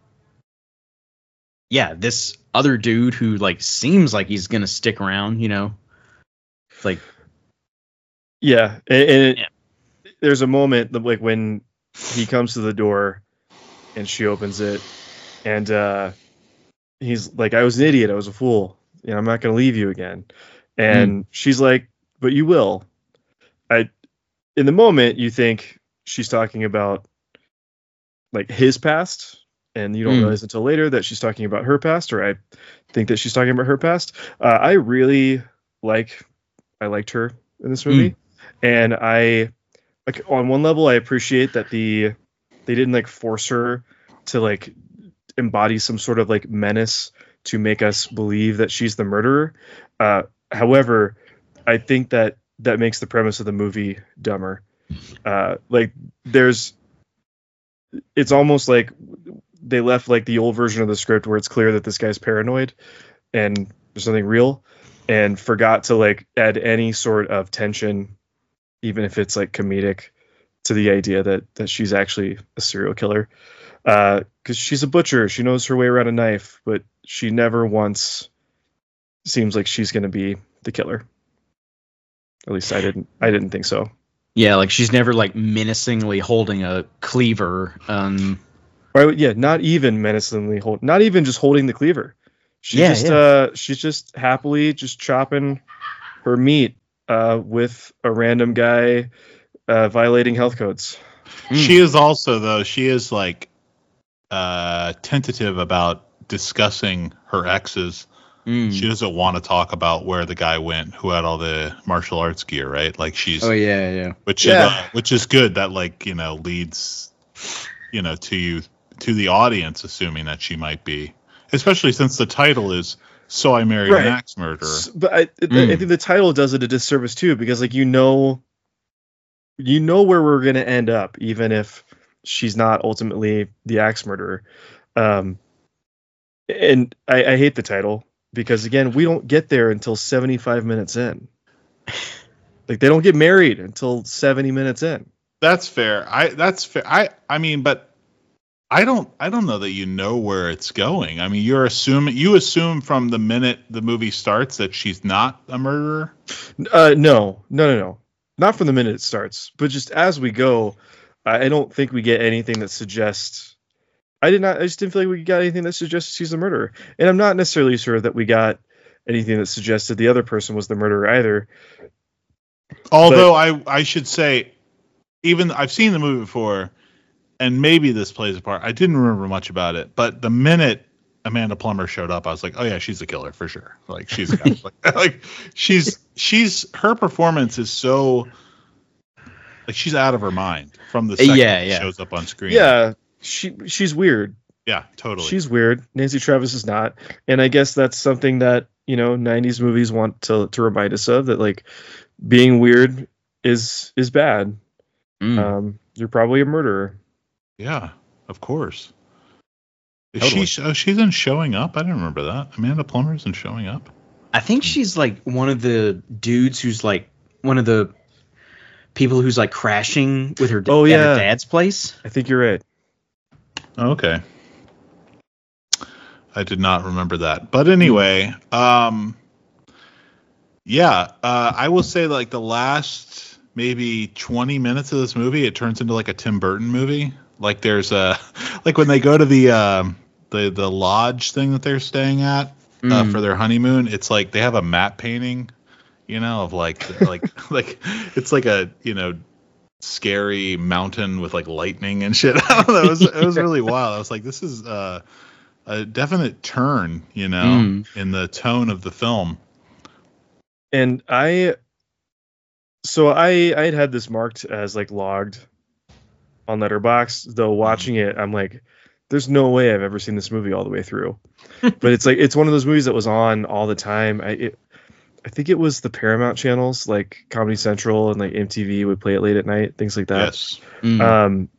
yeah, this other dude who like seems like he's gonna stick around, you know. Like yeah, and, and it, Yeah. there's a moment that, like when he comes to the door and she opens it, and uh, he's like, "I was an idiot. I was a fool. You know, I'm not gonna leave you again." And she's like, "But you will." I, in the moment, you think she's talking about like his past, and you don't Mm. realize until later that she's talking about her past, or I think that she's talking about her past. Uh, I really like, I liked her in this movie, and I, like on one level, I appreciate that the they didn't like force her to like embody some sort of like menace to make us believe that she's the murderer. Uh, however, I think that that makes the premise of the movie dumber. Uh, like there's, it's almost like they left like the old version of the script where it's clear that this guy's paranoid and there's something real, and forgot to like add any sort of tension, even if it's like comedic, to the idea that that she's actually a serial killer. Uh, because she's a butcher, she knows her way around a knife, but she never once seems like she's going to be the killer. At least I didn't. I didn't think so. yeah, like she's never like menacingly holding a cleaver. Um Right? Yeah, not even menacingly hold. Not even just holding the cleaver. She's Yeah, just. yeah. Uh, she's just happily just chopping her meat. Uh, with a random guy, uh, violating health codes. She is also though she is like uh tentative about discussing her exes. mm. She doesn't want to talk about where the guy went who had all the martial arts gear, right? Like she's Oh yeah, yeah. which Yeah. is uh, which is good that like, you know, leads you know to you to the audience assuming that she might be, especially since the title is So I Married Right. an Axe Murderer. S- But I, I Mm. think the title does it a disservice too, because like you know, you know where we're gonna end up, even if she's not ultimately the axe murderer. Um, and I, I hate the title because again, we don't get there until seventy-five minutes in. Like they don't get married until seventy minutes in. That's fair. I that's fair. I I mean, but I don't I don't know that you know where it's going. I mean, you're assuming you assume from the minute the movie starts that she's not a murderer. Uh, no, no, no, no. not from the minute it starts, but just as we go, I I don't think we get anything that suggests. I did not. I just didn't feel like we got anything that suggests she's the murderer, and I'm not necessarily sure that we got anything that suggested the other person was the murderer either. Although but, I I should say, even I've seen the movie before, and maybe this plays a part. I didn't remember much about it, but the minute Amanda Plummer showed up, I was like, oh yeah, she's the killer for sure. Like she's like, like she's she's her performance is so like she's out of her mind from the second yeah, she yeah. shows up on screen. Yeah, she she's weird. Yeah, totally. She's weird. Nancy Travis is not, and I guess that's something that you know nineties movies want to to remind us of, that like being weird is is bad. Mm. Um, you're probably a murderer. Yeah, of course. Is Totally. she? Oh, she's in Showing Up. I didn't remember that. Amanda Plummer's in Showing Up. I think she's like one of the dudes who's like one of the people who's like crashing with her, Oh, at yeah. her dad's place. I think you're right. Oh, okay. I did not remember that. But anyway, um, yeah, uh, I will say like the last maybe twenty minutes of this movie, it turns into like a Tim Burton movie. Like there's a, like when they go to the um, the the lodge thing that they're staying at uh, Mm. for their honeymoon, it's like they have a matte painting, you know, of like like like it's like a you know scary mountain with like lightning and shit. I don't know. It was it was really wild. I was like, this is uh, a definite turn, you know, Mm. in the tone of the film. And I, so I I had had this marked as like logged on Letterboxd, though watching it, I'm like, there's no way I've ever seen this movie all the way through. But it's like it's one of those movies that was on all the time. I it, I think it was the Paramount channels like Comedy Central and like M T V would play it late at night, things like that. Yes. Mm. Um,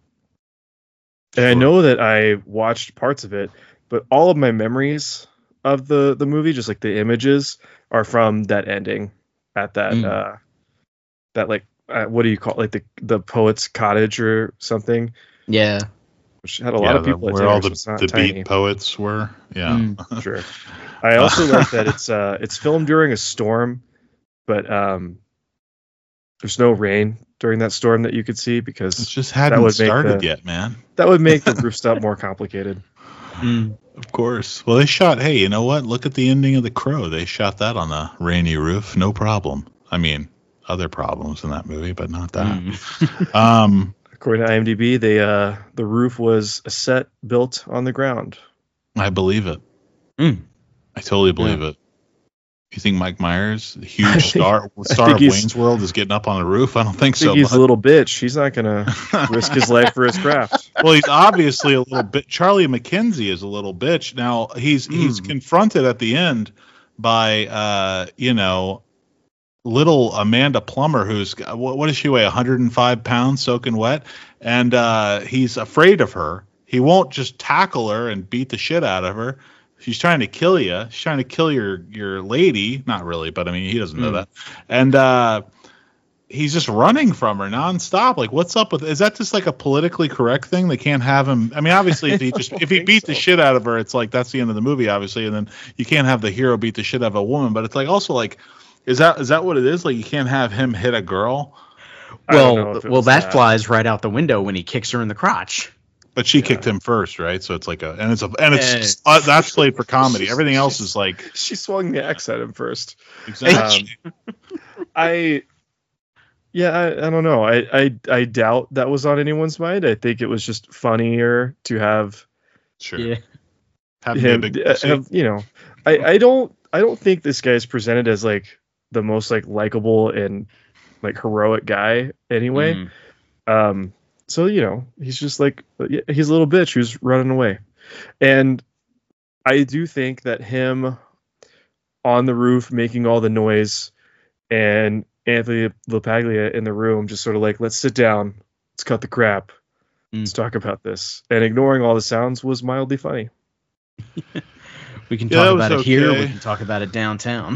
and I know that I watched parts of it, but all of my memories of the the movie, just like the images, are from that ending at that Mm. uh, that like uh, what do you call it? Like the the poet's cottage or something, Yeah. which had a lot Yeah, of people the, at where dinner, all so the, it's not the tiny. beat poets were. Yeah. Mm. Sure. I also like that it's uh it's filmed during a storm, but um there's no rain during that storm that you could see It because just That hadn't would make started the- yet, man. that would make the roof stop more complicated. Mm. Of course. Well, they shot, hey, you know what? Look at the ending of The Crow. They shot that on a rainy roof. No problem. I mean, other problems in that movie, but not that. Mm. Um, According to IMDb, they uh the roof was a set built on the ground. I believe it. Mm. I totally believe it. You think Mike Myers, the I huge think- star I star think of he's- Wayne's World, is getting up on a roof? I don't think I think so. he's bud. a little bitch. He's not gonna risk his life for his craft. Well, he's obviously a little bit. Charlie McKenzie is a little bitch. Now he's he's Mm. confronted at the end by uh you know little Amanda Plummer, who's what, what does she weigh? one hundred five pounds, soaking wet, and uh, he's afraid of her. He won't just tackle her and beat the shit out of her. She's trying to kill you. She's trying to kill your your lady. Not really, but I mean he doesn't know Mm. that. And uh, he's just running from her nonstop. Like, what's up with? Is that just like a politically correct thing? They can't have him. I mean, obviously, if he just if he think beat the so. shit out of her, it's like that's the end of the movie, obviously. And then you can't have the hero beat the shit out of a woman. But it's like also like, is that is that what it is? Like you can't have him hit a girl. I don't know Well, if it well, was that, flies right out the window when he kicks her in the crotch. But she Yeah. kicked him first, right? So it's like a and it's a and it's Yeah. uh, that's played for comedy. Everything else is like She swung the axe at him first. exactly. I, yeah, I, I don't know. I, I, I doubt that was on anyone's mind. I think it was just funnier to have sure. Yeah. Have him be a him, big uh, pussy. have, you know, I, I don't, I don't think this guy is presented as like the most like likable and like heroic guy anyway. Mm. Um, so you know, he's just like yeah, he's a little bitch who's running away, and I do think that him on the roof making all the noise, and Anthony LaPaglia in the room just sort of like, let's sit down, let's cut the crap, Mm. let's talk about this, and ignoring all the sounds was mildly funny. We can Yeah, talk that was about it here. okay. We can talk about it downtown.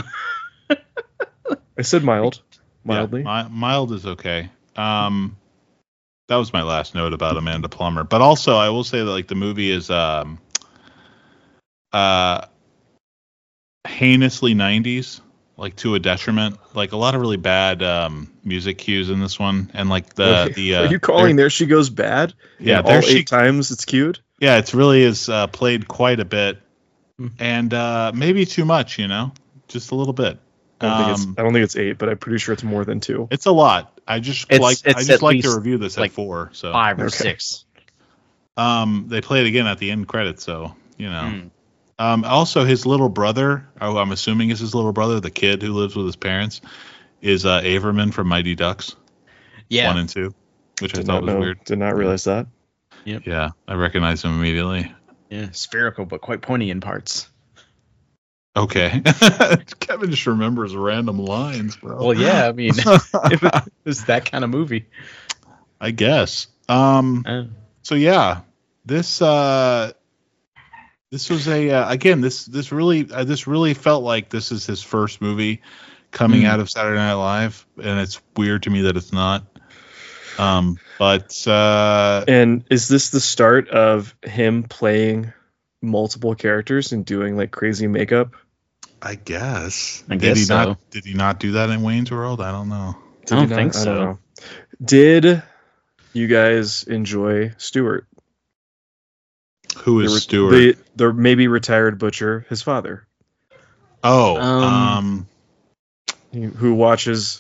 I said mild, Yeah, mildly. mi- mild is okay. Um, that was my last note about Amanda Plummer. But also, I will say that like the movie is um, uh, heinously nineties. like to a detriment. Like a lot of really bad um, music cues in this one, and like the Wait, the uh, are you calling There She Goes bad? Yeah, And There all She- eight times it's cued. Yeah, it's really is uh, played quite a bit, Hmm. and uh, maybe too much. You know, just a little bit. I don't think Um, it's I don't think it's eight, but I'm pretty sure it's more than two. It's a lot. I just It's- like it's I at just like to least, review this like, at four. So Five or Okay. six. um, they play it again at the end credits. So you know. Mm. Um, also, his little brother, oh, I'm assuming is his little brother, the kid who lives with his parents, is uh, Averman from Mighty Ducks Yeah. one and two, which I Did thought not was know. weird. Did not realize that. Yeah, I recognized him immediately. Yeah. Spherical, but quite pointy in parts. Okay, Kevin just remembers random lines, bro. Well, yeah. I mean, it was that kind of movie. I guess. Um, Uh, so yeah, this uh, this was a uh, again this this really uh, this really felt like this is his first movie coming Mm. out of Saturday Night Live, and it's weird to me that it's not. Um, but uh, And is this the start of him playing multiple characters and doing like crazy makeup? I guess. I did guess he so. not? Did he not do that in Wayne's World? I don't know. Did I don't he not? think I so. know. Did you guys enjoy Stewart? Who is The re- Stewart? The, the maybe retired butcher, his father, oh, Um, um, he- who watches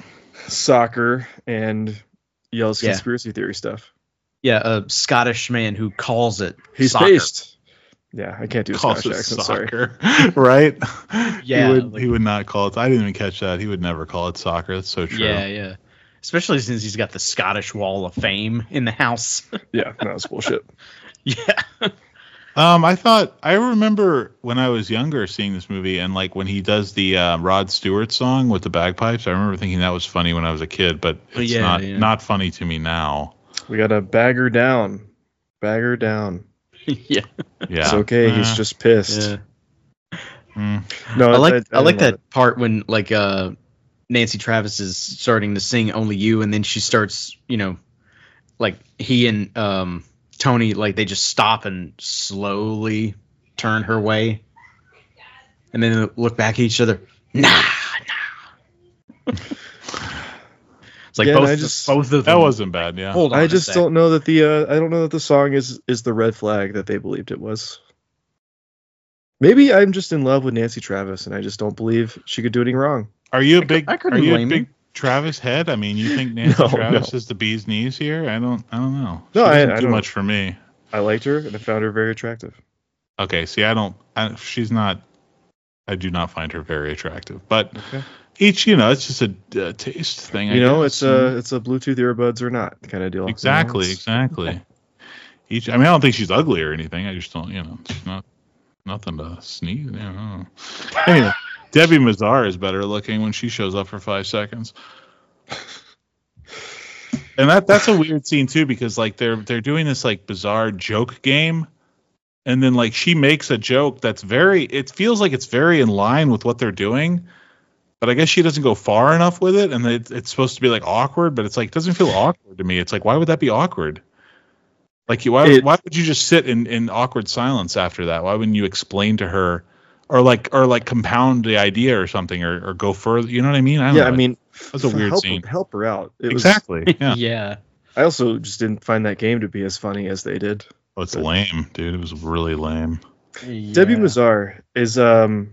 soccer and yells Yeah. conspiracy theory stuff. yeah, a Scottish man who calls it He's soccer. based. Yeah, I can't do a calls Scottish it accent. Sorry. soccer, right? Yeah, he would. like- he would not call it. I didn't even catch that. He would never call it soccer. That's so true. Yeah, yeah. Especially since he's got the Scottish Wall of Fame in the house. Yeah, that was bullshit. Yeah. Um, I thought I remember when I was younger seeing this movie, and like when he does the uh, Rod Stewart song with the bagpipes. I remember thinking that was funny when I was a kid, but Oh, it's yeah, not yeah. not funny to me now. We got to bag her down. Bag her down. yeah. Yeah, It's okay. Uh, He's just pissed. Yeah. mm. No, I like I, didn't like love that it. part when like uh Nancy Travis is starting to sing Only You, and then she starts, you know, like he and um Tony, like they just stop and slowly turn her way, and then they look back at each other. Nah, nah. It's like Yeah, both, and I of- just- both of them. That wasn't bad. Yeah. Hold on. I a just sec. don't know that the uh, I don't know that the song is is the red flag that they believed it was. Maybe I'm just in love with Nancy Travis and I just don't believe she could do anything wrong. Are you a I cou- big? I couldn't are you a blame big you. Travis head? I mean, you think Nancy No, Travis no. is the bee's knees here? I don't. I don't know. No, She I- doesn't I do don't- much for me. I liked her and I found her very attractive. Okay, see, I don't. I, she's not. I do not find her very attractive. But Okay. each, you know, it's just a, uh taste thing. I You know, guess, it's you know? a it's a Bluetooth earbuds or not kind of deal. you know? exactly, It's- exactly. Each. I mean, I don't think she's ugly or anything. I just don't. You know, she's not nothing to sneeze. You know. Anyway, Debbie Mazar is better looking when she shows up for five seconds. And that that's a weird scene too, because like they're they're doing this like bizarre joke game, and then like she makes a joke that's very it feels like it's very in line with what they're doing, but I guess she doesn't go far enough with it, and it, it's supposed to be like awkward, but it's like it doesn't feel awkward to me. It's like, why would that be awkward? Like you- why It- why would you just sit in, in awkward silence after that? Why wouldn't you explain to her, or like or like compound the idea or something, or, or go further? You know what I mean? I don't Yeah, know. I mean, That's a f- weird help, scene. Help her out. It was- exactly. Yeah. Yeah. I also just didn't find that game to be as funny as they did. Oh, it's lame, dude. It was really lame. Debbie Mazar is um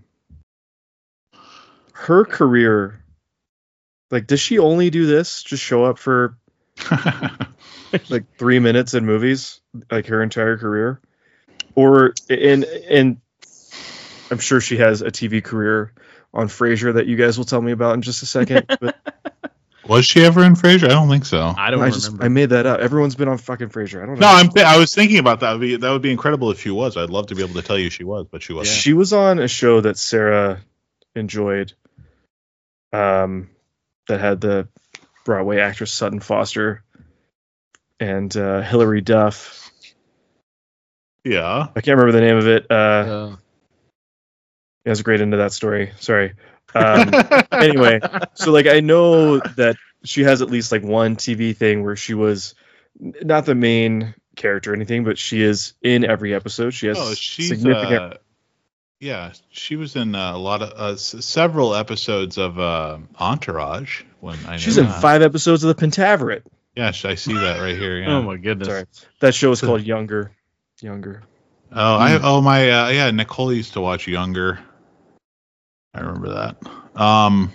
her career. Like, does she only do this? Just show up for like three minutes in movies, like her entire career, or and and I'm sure she has a T V career on Frasier that you guys will tell me about in just a second. But Was she ever in Frasier? I don't think so. I don't I remember. just I made that up. Everyone's been on fucking Frasier. I don't know. No, I'm. Th- I was thinking about that. Would be, that would be incredible if she was. I'd love to be able to tell you she was, but she wasn't. She was on a show that Sarah enjoyed, um, that had the Broadway actress Sutton Foster and uh, Hilary Duff. Yeah. I can't remember the name of it. Uh, Uh, I was great into that story. Sorry. Um, anyway, so like I know that she has at least like one T V thing where she was n- not the main character or anything, but she is in every episode. She has Oh, she's. significant. Uh, Yeah, she was in uh, a lot of uh, s- several episodes of uh, Entourage. When I She's know in that. five episodes of The Pentaveret. Yeah, sh- I see that right here. Yeah. Oh my goodness. Sorry, that show is called Younger. Younger. Oh, I oh my uh, yeah. Nicole used to watch Younger. I remember that. Um,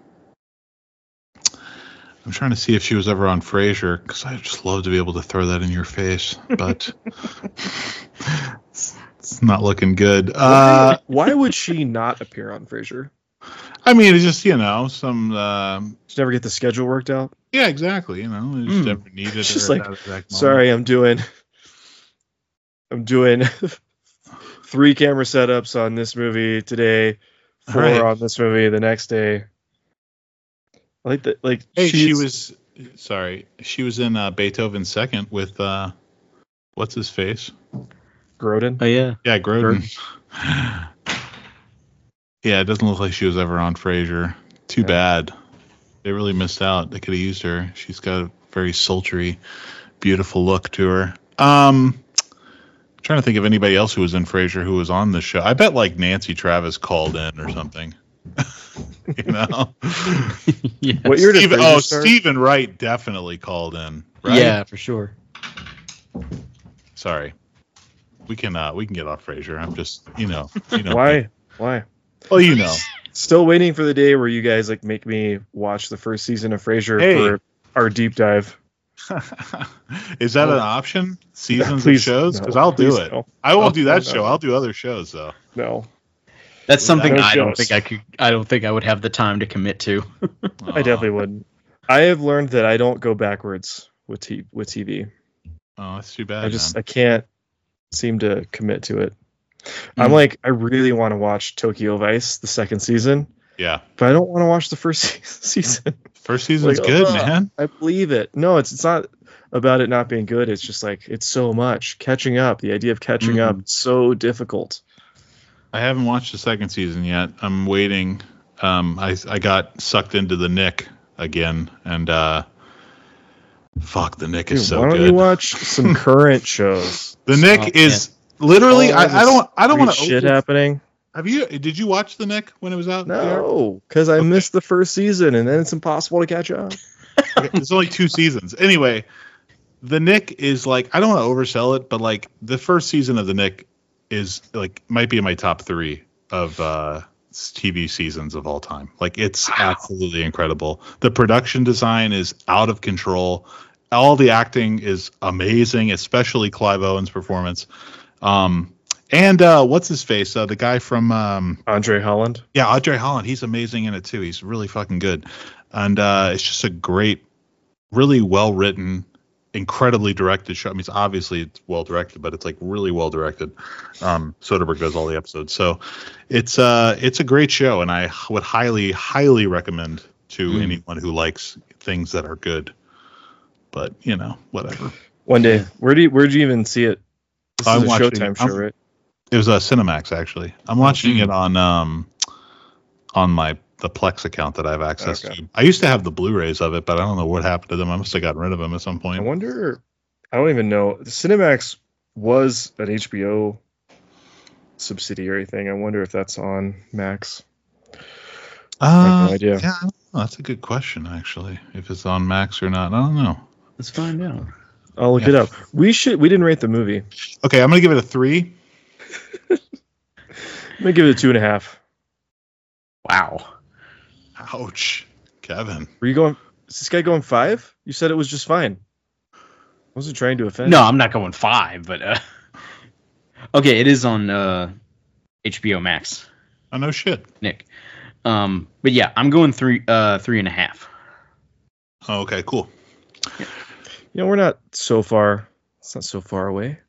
I'm trying to see if she was ever on Frasier because I just love to be able to throw that in your face, but it's, it's not looking good. Uh, Why would she not appear on Frasier? I mean, it's just you know some. Um, Just never get the schedule worked out. yeah, exactly. You know, they just Mm. never needed It's her just at like, that exact moment. sorry, I'm doing, I'm doing three camera setups on this movie today, four Right. on this movie the next day. I like that. Like Hey, she she's- was sorry. She was in uh, Beethoven's Second with uh, what's his face? Grodin. Oh yeah. Yeah, Grodin. Yeah, it doesn't look like she was ever on Frasier. Too Yeah. bad. They really missed out. They could have used her. She's got a very sultry, beautiful look to her. Um, I'm trying to think of anybody else who was in Frasier who was on this show. I bet like Nancy Travis called in or something. You know? Yes. What year did Stephen, Frasier oh, start? Stephen Wright definitely called in. Right? Yeah, for sure. Sorry. We can uh, we can get off Frasier. I'm just you know you know Why? Why? Well, you know. Still waiting for the day where you guys like make me watch the first season of Frasier Hey. for our deep dive. Is that Oh. an option? Seasons Please, of shows? Because no, I'll do please it. no. I won't Oh, do that no, show. no. I'll do other shows though. No, That's something No I don't shows. think I could. I don't think I would have the time to commit to. I definitely wouldn't. I have learned that I don't go backwards with t- with T V. Oh, that's too bad. I just man. I can't seem to commit to it. Mm. I'm like I really want to watch Tokyo Vice the second season, Yeah. but I don't want to watch the first se- season. First season's Like, good, ugh. man. I believe it. No, it's it's not about it not being good. It's just like it's so much catching up. The idea of catching Mhm. up is so difficult. I haven't watched the second season yet. I'm waiting. Um, I I got sucked into the Nick again, and uh, fuck, the Nick is Dude, so why don't good. you watch some current shows? The Nick Oh, is literally. All I, this I don't. I don't weird want to. shit happening. Have you? Did you watch the Nick when it was out? No, because I Okay. missed the first season, and then it's impossible to catch up. Okay, there's only two seasons. Anyway, the Nick is like I don't want to oversell it, but like the first season of the Nick is like might be in my top three of uh, T V seasons of all time. Like it's absolutely incredible. The production design is out of control. All the acting is amazing, especially Clive Owen's performance. Um, and uh, what's his face? Uh, the guy from um, Andre Holland. yeah, Audrey Holland. He's amazing in it too. He's really fucking good, and uh, it's just a great, really well written, incredibly directed show. I mean, it's obviously it's well directed, but it's like really well directed. Um, Soderbergh does all the episodes, so it's uh it's a great show, and I would highly, highly recommend to Mm. anyone who likes things that are good. But you know, whatever. One day, where do you, where did you even see it? This I'm is a watching- Showtime I'm- show, right? It was a uh, Cinemax actually. I'm watching Mm. it on um on my the Plex account that I have access Okay. to. I used to have the Blu-rays of it, but I don't know what happened to them. I must have gotten rid of them at some I point. wonder. I don't even know. The Cinemax was an H B O subsidiary thing. I wonder if that's on Max. I have Uh, no idea. Yeah, I don't know. That's a good question actually. If it's on Max or not, I don't know. Let's find out. I'll look Yeah. it up. We should. We didn't rate the movie. Okay, I'm gonna give it a three. I'm gonna give it a two and a half. Wow. Ouch, Kevin. Were you going? Is this guy going five? You said it was just fine. I wasn't trying to offend. No, I'm not going five, but uh, okay, it is on uh, H B O Max, Oh no shit. Nick. Um, but yeah, I'm going three, uh, three and a half. Oh, okay, cool. You know, we're not so far. It's not so far away.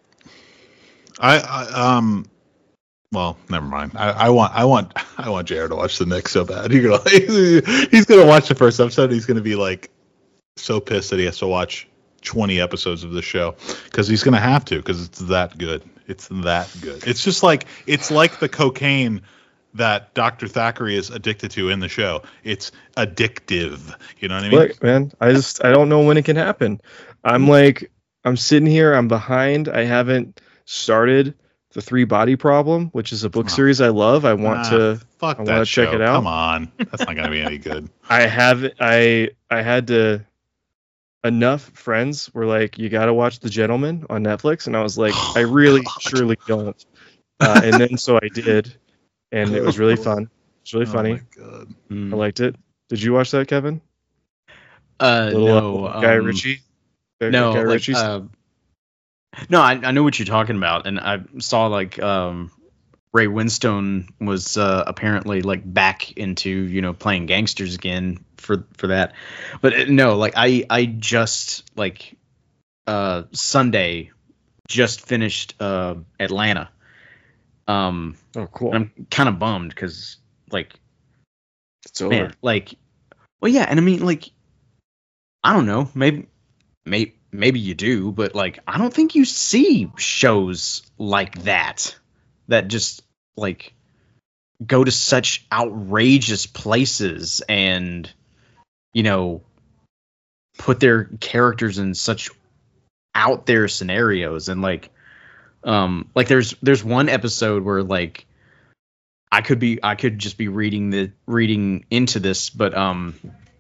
I, I um. Well, never mind. I, I want I want I want Jared to watch the Knicks so bad. You're gonna he's gonna watch the first episode. And he's gonna be like so pissed that he has to watch twenty episodes of the show because he's gonna have to because it's that good. It's that good. It's just like it's like the cocaine that Doctor Thackeray is addicted to in the show. It's addictive. You know what I mean? Look, man, I just I don't know when it can happen. I'm like I'm sitting here. I'm behind. I haven't started The Three Body Problem, which is a book Oh. series I love. I want Ah, to. Fuck I that wanna check show. it out. Come on, that's not gonna be any good. I have. I I had to. Enough friends were like, "You got to watch The Gentleman on Netflix," and I was like, "I really, God. surely don't." Uh, and then so I did, and it was really fun. It's really Oh funny. my God. Mm. I liked it. Did you watch that, Kevin? Uh, Little no, uh, Guy um, Ritchie. Guy- No, Guy like, Ritchie's. uh, no, I, I know what you're talking about, and I saw like um, Ray Winstone was uh, apparently like back into you know playing gangsters again for for that, but uh, no, like I I just like uh Sunday just finished uh Atlanta, um, oh, cool. and I'm kind of bummed because like It's over. man, like, well, yeah, and I mean like I don't know, maybe maybe. Maybe you do, but like I don't think you see shows like that that just like go to such outrageous places and you know put their characters in such out there scenarios and like um like there's there's one episode where like I could be I could just be reading the reading into this, but um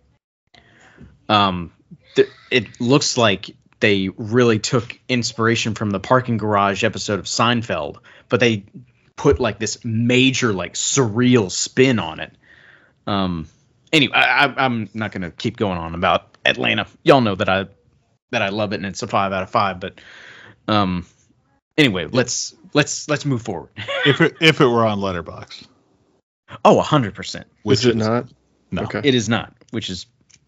um th- it looks like they really took inspiration from the parking garage episode of Seinfeld, but they put like this major like surreal spin on it. Um, anyway, I, I, I'm not gonna keep going on about Atlanta. Y'all know that I that I love it and it's a five out of five. But um, anyway, let's let's let's move forward. If it if it were on Letterboxd, Oh, a hundred percent. which is it not? No. Okay. It is not, which is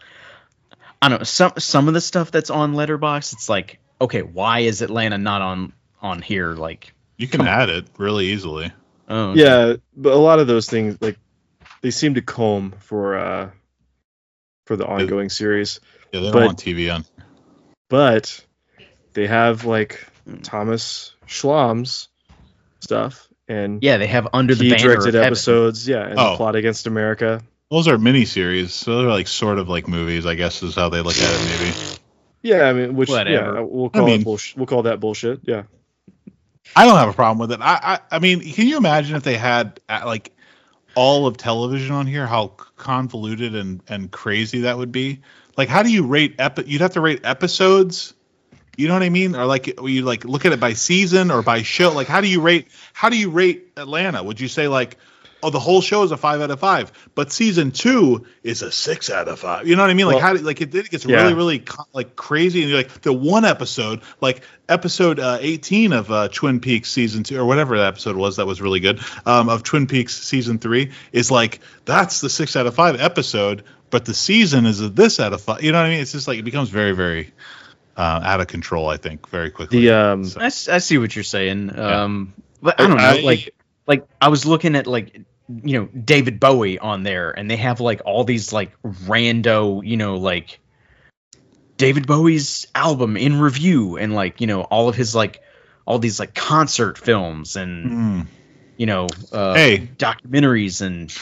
I don't know. Some some of the stuff that's on Letterboxd, it's like, okay, why is Atlanta not on on here? Like, You can Come on. add it really easily. oh okay. Yeah, but a lot of those things like they seem to comb for uh for the ongoing series, Yeah, they don't But- want T V on. but they have like Thomas Schlamm's stuff and yeah, they have Under the he Banner directed of Heaven. episodes, yeah, and Oh. Plot Against America. Those are miniseries, so they're like sort of like movies, I guess is how they look at it maybe. Yeah, I mean, which Whatever. yeah, we'll call mean- it bullshit. We'll call that bullshit. Yeah. I don't have a problem with it. I, I I mean, can you imagine if they had uh, like all of television on here, how convoluted and, and crazy that would be? Like, how do you rate epi- you'd have to rate episodes? You know what I mean? Or like you like look at it by season or by show? Like, how do you rate how do you rate Atlanta? Would you say like, oh, the whole show is a five out of five, but season two is a six out of five? You know what I mean? Like, Well, how do like it, it gets yeah. really really co- like crazy, and you're like the one episode, like episode uh, eighteen of uh, Twin Peaks season two or whatever that episode was that was really good um, of Twin Peaks season three is like that's the six out of five episode, but the season is a this out of five. You know what I mean? It's just like it becomes very very uh, out of control. I think very quickly. The um So- I, s- I see what you're saying. Um, but I don't know. I- like like I was looking at like you know David Bowie on there, and they have like all these like rando you know like David Bowie's album in review, and like you know all of his like all these like concert films and Mm. you know uh, Hey. documentaries and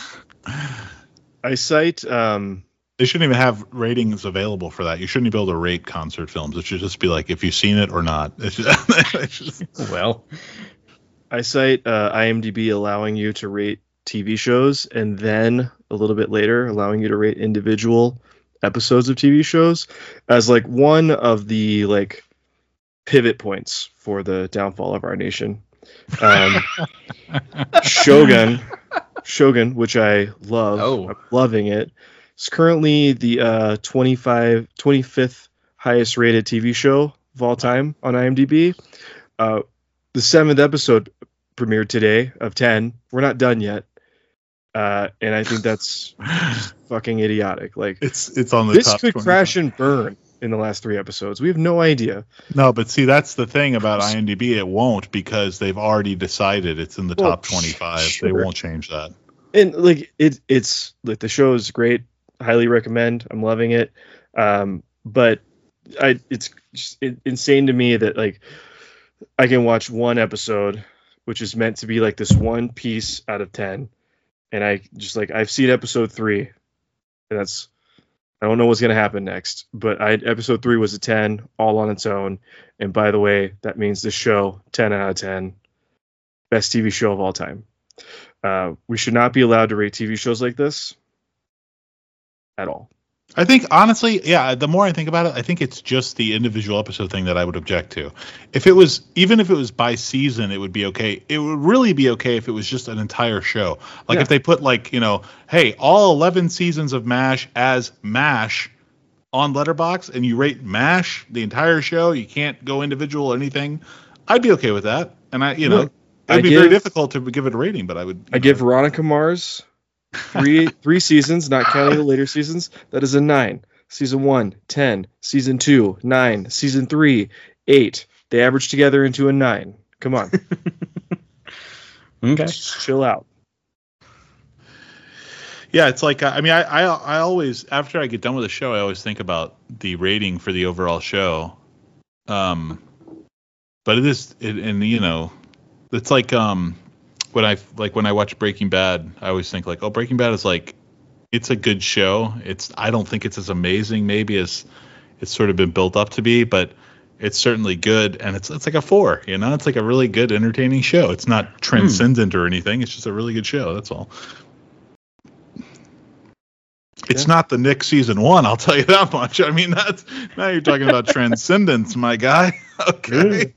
I cite um They shouldn't even have ratings available for that. You shouldn't be able to rate concert films. It should just be like if you've seen it or not. It's just, it's just- well I cite uh, IMDb allowing you to rate T V shows and then a little bit later allowing you to rate individual episodes of T V shows as like one of the like pivot points for the downfall of our nation. Um, Shogun, Shogun, which I love, Oh. I'm loving it. It's currently the uh, twenty-five, twenty-fifth highest rated T V show of all time on IMDb. Uh, the seventh episode premiered today of ten. We're not done yet. Uh, and I think that's fucking idiotic. Like it's it's on the this top could twenty-five. crash and burn in the last three episodes. We have no idea. No, but see, that's the thing about IMDb. It won't because they've already decided it's in the Well, top twenty-five. sure. They won't change that. And like it, it's like the show is great. Highly recommend. I'm loving it. Um, but I, it's just it, insane to me that like I can watch one episode, which is meant to be like this one piece out of ten, and I just like I've seen episode three, and that's I don't know what's gonna happen next. But I episode three was a ten all on its own, and by the way, that means the show ten out of ten. best T V show of all time. Uh, we should not be allowed to rate T V shows like this at all. I think, honestly, yeah, the more I think about it, I think it's just the individual episode thing that I would object to. If it was, even if it was by season, it would be okay. It would really be okay if it was just an entire show. Like Yeah. if they put like, you know, hey, all eleven seasons of MASH as MASH on Letterboxd, and you rate MASH, the entire show, you can't go individual or anything, I'd be okay with that. And I, you know, Look, it'd I be very give- difficult to give it a rating, but I would. I you give know, Veronica Mars three three seasons, not counting the later seasons. That is a nine. Season one, ten. Season two, nine. Season three, eight. They average together into a nine. Come on, Okay. just chill out. Yeah, it's like I mean, I, I I always after I get done with a show, I always think about the rating for the overall show. Um, but it is, it, and you know, it's like um, when I like when I watch Breaking Bad, I always think like, oh, Breaking Bad is like, it's a good show. It's I don't think it's as amazing maybe as it's sort of been built up to be, but it's certainly good, and it's it's like a four. You know, it's like a really good, entertaining show. It's not transcendent or anything. It's just a really good show. That's all. It's Yeah. not the Nick season one, I'll tell you that much. I mean, that's now you're talking about transcendence, my guy. Okay.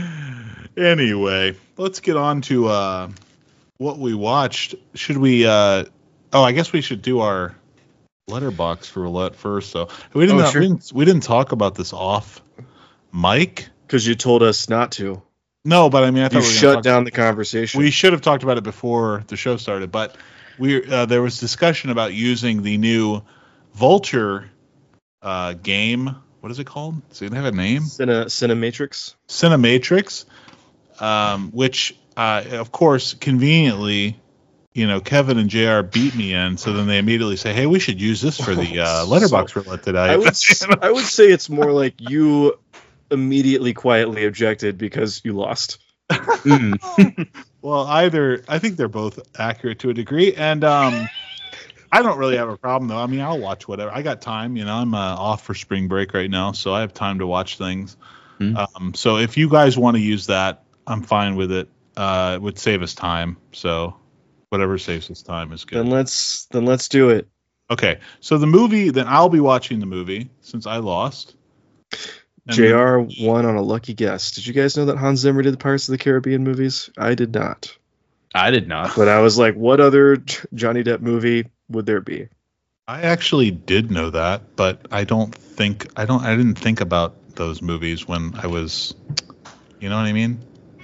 Anyway, let's get on to uh, what we watched. Should we? Uh, oh, I guess we should do our letterbox for roulette first. So we didn't. Oh, sure. we didn't. We didn't talk about this off mic. Because you told us not to. No, but I mean, I thought You we were gonna shut talk- down the conversation. We should have talked about it before the show started, but we uh, there was discussion about using the new Vulture uh, game. What is it called? Does it have a name? Cine, Cinematrix. Cinematrix, um, which uh, of course conveniently, you know, Kevin and J R beat me in, so then they immediately say, "Hey, we should use this for the uh, letterbox roulette today." I would s- I would say it's more like you immediately quietly objected because you lost. Mm. Well, either I think they're both accurate to a degree, and um, I don't really have a problem though. I mean, I'll watch whatever. I got time, you know. I'm uh, off for spring break right now, so I have time to watch things. Mm. Um, so if you guys want to use that, I'm fine with it. Uh, it would save us time, so whatever saves us time is good. Then let's then let's do it. Okay, so the movie, then I'll be watching the movie since I lost. And J R won on a lucky guess. Did you guys know that Hans Zimmer did the Pirates of the Caribbean movies? I did not. I did not. But I was like, what other J- Johnny Depp movie would there be? I actually did know that, but I don't think I don't I didn't think about those movies when I was, you know what I mean?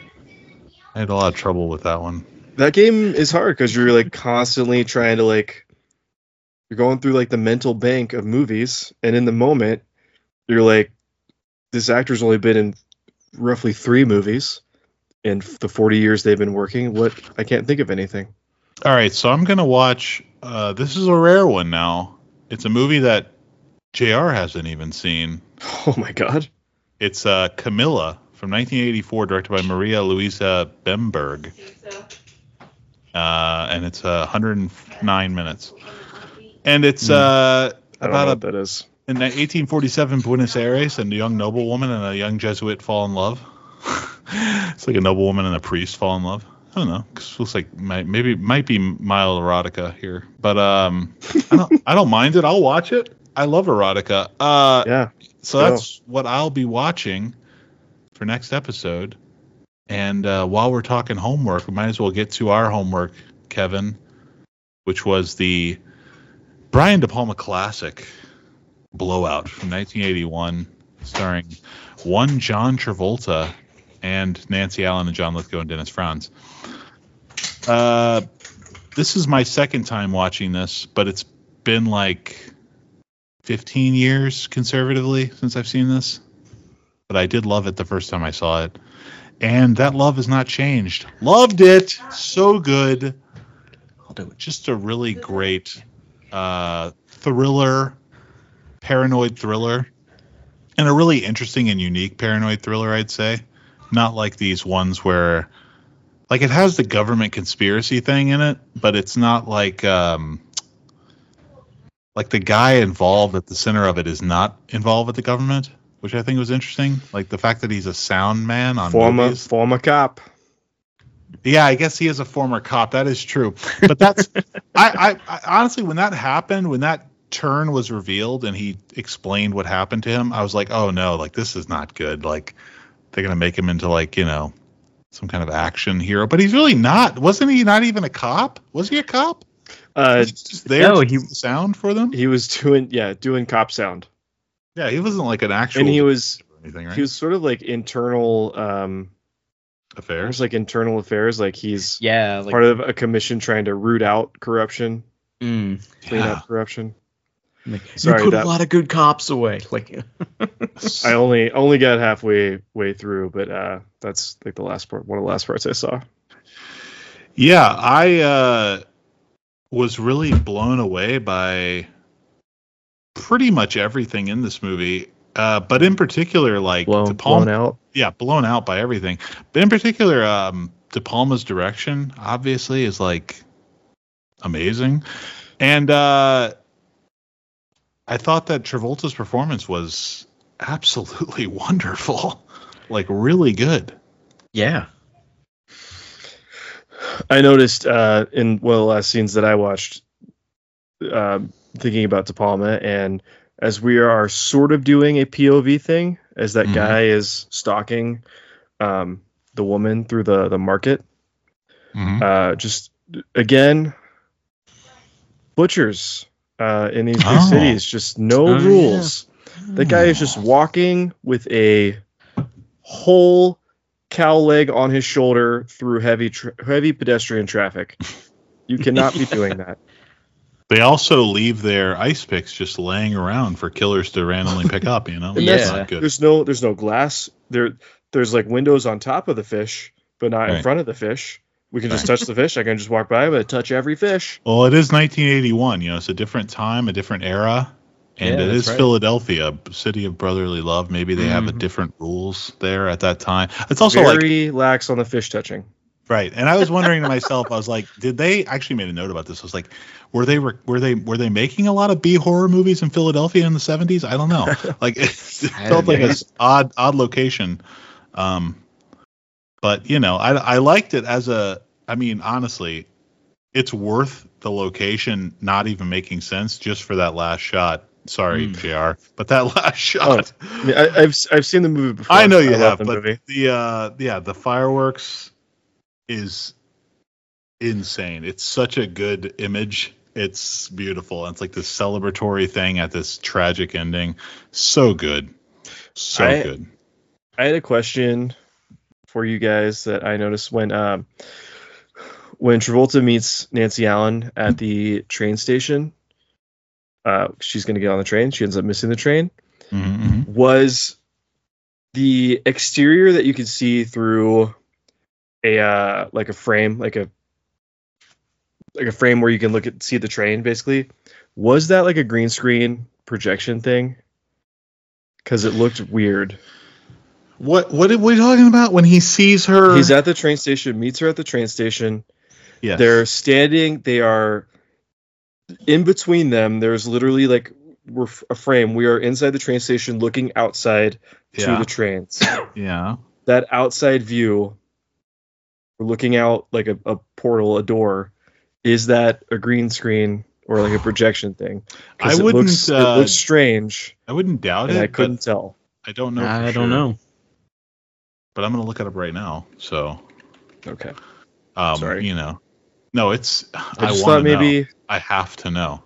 I had a lot of trouble with that one. That game is hard because you're like constantly trying to like you're going through like the mental bank of movies, and in the moment you're like, this actor's only been in roughly three movies in the forty years they've been working. What I can't think of anything. All right, so I'm gonna watch. Uh, this is a rare one now. It's a movie that J R hasn't even seen. Oh my god. It's uh, Camilla from nineteen eighty-four, directed by Maria Luisa Bemberg, uh, and it's uh, one hundred nine minutes. And it's uh, I don't about know a what that is. in eighteen forty-seven Buenos Aires, and a young noblewoman and a young Jesuit fall in love. It's like a noblewoman and a priest fall in love. I don't know. 'Cause it looks like might, maybe it might be mild erotica here, but um, I don't I don't mind it. I'll watch it. I love erotica. Uh, Yeah. so go. that's what I'll be watching for next episode. And uh, while we're talking homework, we might as well get to our homework, Kevin, which was the Brian De Palma classic Blowout from nineteen eighty-one, starring one John Travolta and Nancy Allen and John Lithgow and Dennis Franz. Uh, this is my second time watching this, but it's been like fifteen years conservatively since I've seen this. But I did love it the first time I saw it. And that love has not changed. Loved it. So good. Just a really great uh, thriller, paranoid thriller. And a really interesting and unique paranoid thriller, I'd say. Not like these ones where, like, it has the government conspiracy thing in it, but it's not like, um, like the guy involved at the center of it is not involved with the government, which I think was interesting. Like the fact that he's a sound man on Former movies. former cop. Yeah, I guess he is a former cop. That is true. But that's I, I, I honestly, when that happened, when that turn was revealed and he explained what happened to him, I was like, oh no, like this is not good. Like they're gonna make him into like, you know, some kind of action hero. But he's really not. Wasn't he not even a cop? Was he a cop? Uh, was he just there no, to he- do the sound for them? he was doing yeah doing cop sound, Yeah, he wasn't like an actual and he was or anything, right? he was sort of like internal um affairs. almost like internal affairs. Like he's Yeah, like part of a commission trying to root out corruption, mm, clean Yeah. up corruption. like, Sorry, you put that- a lot of good cops away. Like I only only got halfway way through, but uh, that's like the last part, one of the last parts I saw. Yeah, I uh, was really blown away by pretty much everything in this movie. Uh, but in particular, like Blown, De Palma, blown out. yeah, blown out by everything. But in particular, um, De Palma's direction obviously is like amazing, and uh, I thought that Travolta's performance was absolutely wonderful, like really good. yeah, I noticed uh, in one of the last scenes that I watched, uh, thinking about De Palma, and as we are sort of doing a P O V thing, as that Mhm. guy is stalking um, the woman through the the market, Mhm. uh, just again, butchers uh, in these big Oh. cities, just no Oh, yeah. rules. The guy is just walking with a whole cow leg on his shoulder through heavy tra- heavy pedestrian traffic. You cannot be doing that. They also leave their ice picks just laying around for killers to randomly pick up. You know, And that's Yeah. not good. There's no there's no glass. There there's like windows on top of the fish, but not in Right. front of the fish. We can just touch the fish. I can just walk by, but touch every fish. Well, it is nineteen eighty-one. You know, it's a different time, a different era, and Yeah, it that's is right. Philadelphia, city of brotherly love. Maybe they have a Mhm. different rules there at that time. It's also like Very lax on the fish touching. right. And I was wondering to myself, I was like, did they I actually made a note about this? I was like, were they were they were they making a lot of B horror movies in Philadelphia in the seventies? I don't know. Like it, I felt don't like know. a s- odd odd location. Um, but you know, I I liked it as a. I mean, honestly, it's worth the location not even making sense just for that last shot. Sorry, Mm. J R, but that last shot. I mean, I, I've I've seen the movie before. I know you love have, the but movie. the uh, yeah, the fireworks is insane. It's such a good image. It's beautiful. It's like this celebratory thing at this tragic ending. So good, so I- good. I had a question for you guys that I noticed when um, when Travolta meets Nancy Allen at the train station. Uh, she's going to get on the train. She ends up missing the train. Mm-hmm. Was the exterior that you could see through a uh, like a frame, like a like a frame where you can look at see the train, basically. Was that like a green screen projection thing? Because it looked weird. What what are we talking about when he sees her? He's at the train station, meets her at the train station. yes. They're standing. They are in between them. There's literally like we're f- a frame. We are inside the train station, looking outside to Yeah. the trains. yeah. That outside view, we're looking out like a, a portal, a door. Is that a green screen or like a projection thing? 'Cause I it wouldn't, Looks, uh, it looks strange, I wouldn't doubt and it. I couldn't but tell. I don't know. For I sure, don't know. But I'm gonna look it up right now. So, Okay. um, Sorry. you know, no, it's. I I, just want thought to maybe. know. I have to know.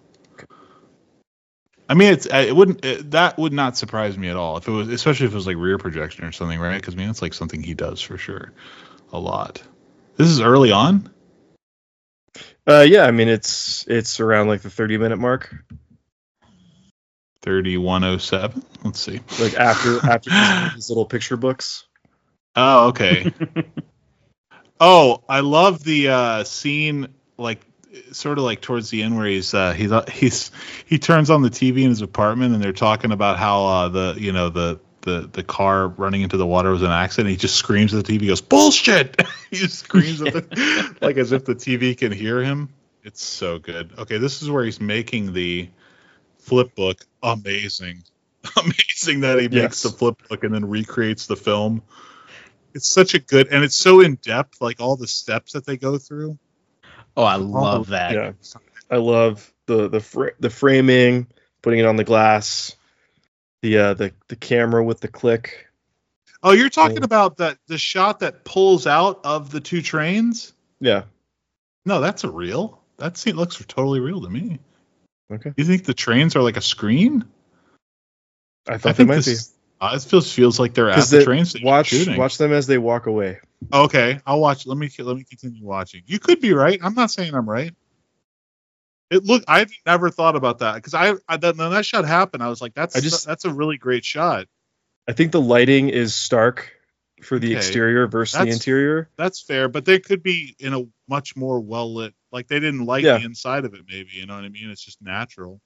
I mean, it's it wouldn't it, that would not surprise me at all if it was, especially if it was like rear projection or something, right? Because I mean, it's like something he does for sure, a lot. This is early on. Uh, yeah, I mean it's it's around like the thirty minute mark, thirty-one oh seven. Let's see. like after after his, his little picture books. Oh, okay. Oh, I love the uh, scene, like sort of like towards the end where he's uh, he's he's he turns on the T V in his apartment and they're talking about how uh, the you know the the the car running into the water was an accident. He just screams at the T V, goes bullshit. He just screams at the, like as if the T V can hear him. It's so good. Okay, this is where he's making the flip book. Amazing, amazing that he makes Yes. the flip book and then recreates the film. It's such a good, and it's so in depth, like all the steps that they go through. Oh, I love that. Yeah, I love the the fr- the framing, putting it on the glass, the uh, the the camera with the click. Oh, you're talking Yeah. about that the shot that pulls out of the two trains? Yeah. No, that's a real. That scene looks totally real to me. Okay. You think the trains are like a screen? I I thought they think might this, uh, it feels feels like they're be. at Because the train station watch shooting. watch them as they walk away. Okay, I'll watch. Let me let me continue watching. You could be right. I'm not saying I'm right. It look. I've never thought about that because I, I that, when that shot happened, I was like, that's I just- that's a really great shot. I think the lighting is stark for the Okay. exterior versus the That's- interior. That's fair, but they could be in a much more well lit. Like they didn't light Yeah. the inside of it. Maybe you know what I mean. It's just natural.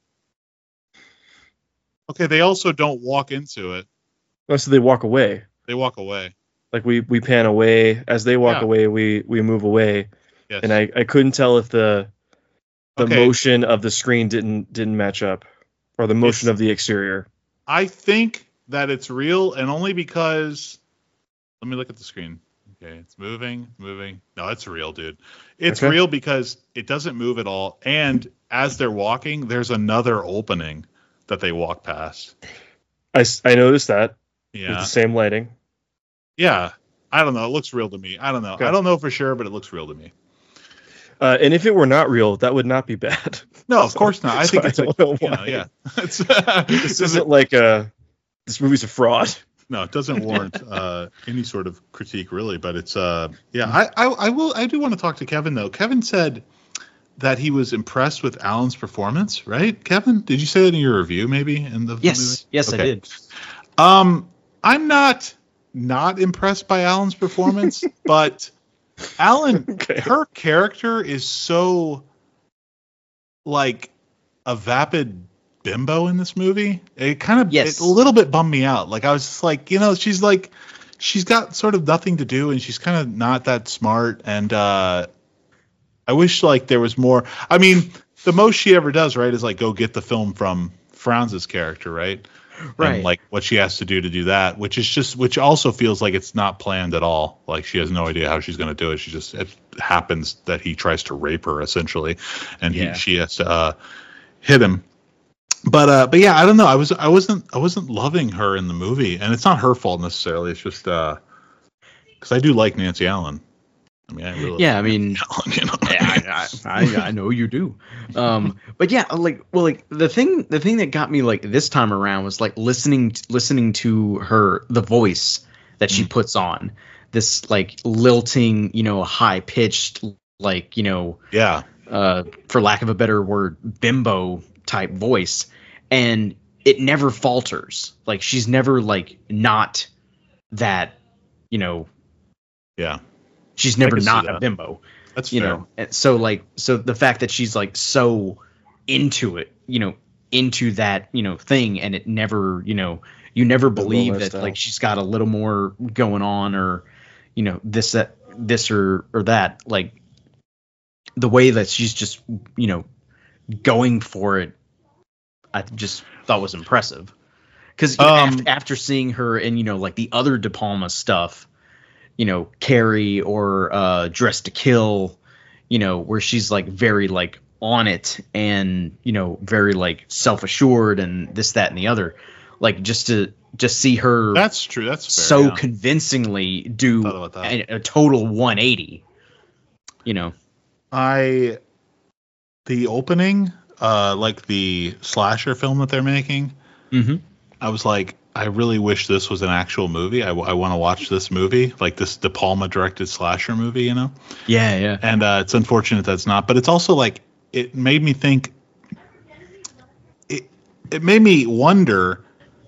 Okay, they also don't walk into it. Oh, so they walk away. They walk away. Like we we pan away as they walk Yeah. away. We we move away, Yes. and I I couldn't tell if the the Okay. motion of the screen didn't didn't match up, or the motion It's- of the exterior. I think that it's real, and only because. Let me look at the screen. Okay, it's moving, moving. No, it's real, dude. It's Okay. real because it doesn't move at all. And as they're walking, there's another opening that they walk past. I, s- I noticed that with Yeah, the same lighting. yeah. I don't know. It looks real to me. I don't know. Okay. I don't know for sure, but it looks real to me. Uh, and if it were not real, that would not be bad. No, of course not. I So think I it's a, don't know you know, why. yeah. It's, This isn't like a this movie's a fraud. No, it doesn't warrant uh, any sort of critique, really. But it's, uh, yeah, I, I, I will, I do want to talk to Kevin though. Kevin said that he was impressed with Alan's performance, right? Kevin, did you say that in your review, maybe? In the Yes, movie? yes, I Okay. did. Um, I'm not not impressed by Alan's performance, but Alan, Okay. her character is so like a vapid bimbo in this movie. It kind of Yes. it a little bit bummed me out. Like I was just like, you know, she's like she's got sort of nothing to do and she's kind of not that smart and uh I wish like there was more. I mean, the most she ever does, right, is like go get the film from Franz's character, right? Right. And like what she has to do to do that, which is just which also feels like it's not planned at all. Like she has no idea how she's going to do it. She just it happens that he tries to rape her essentially, and Yeah. he she has to uh, hit him. But uh, but yeah, I don't know. I was I wasn't I wasn't loving her in the movie, and it's not her fault necessarily. It's just uh, because I do like Nancy Allen. I mean, I really Yeah, I like mean, Nancy Allen, you know? yeah, I, I, I know you do. Um, but yeah, like, well, like the thing, the thing that got me like this time around was like listening, listening to her, the voice that she puts on, this like lilting, you know, high pitched, like, you know, yeah, uh, for lack of a better word, bimbo type voice, and it never falters. Like she's never like not that, you know, yeah. she's never can see not a that. bimbo. That's You fair. know, and so like so the fact that she's like so into it, you know, into that, you know, thing, and it never, you know, you never believe that lifestyle. like she's got a little more going on, or, you know, this that this or or that, like the way that she's just, you know, going for it, I just thought was impressive. Because Um, after, after seeing her in, you know, like the other De Palma stuff, you know, Carrie or uh, Dress to Kill, you know, where she's like very like on it and, you know, very like self-assured and this, that, and the other, like just to just see her That's true. That's fair. so yeah. convincingly do Thought about that. a, a total one eighty, you know. I the opening, uh, like the slasher film that they're making. Mm-hmm. I was like, I really wish this was an actual movie. I, want to watch this movie, like this De Palma directed slasher movie, you know. Yeah, yeah. And uh, it's unfortunate that's not. But it's also like it made me think. It it made me wonder.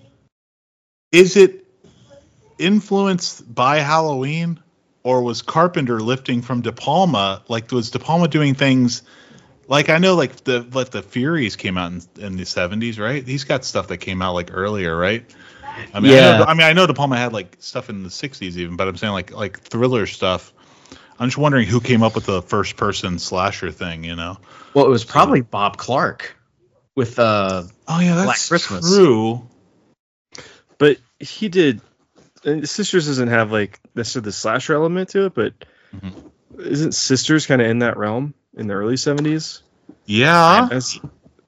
Is it influenced by Halloween, or was Carpenter lifting from De Palma? Like, was De Palma doing things? Like, I know, like the like the Furies came out in, in the seventies, right? He's got stuff that came out like earlier, right? I mean, I, Yeah. know, I mean, I know De Palma had like stuff in the sixties even, but I'm saying like like thriller stuff. I'm just wondering who came up with the first person slasher thing, you know? Well, it was probably Bob Clark with uh Oh yeah, that's Black Christmas. true. But he did and Sisters doesn't have like necessarily the slasher element to it, but mm-hmm. isn't Sisters kind of in that realm in the early seventies? Yeah. As,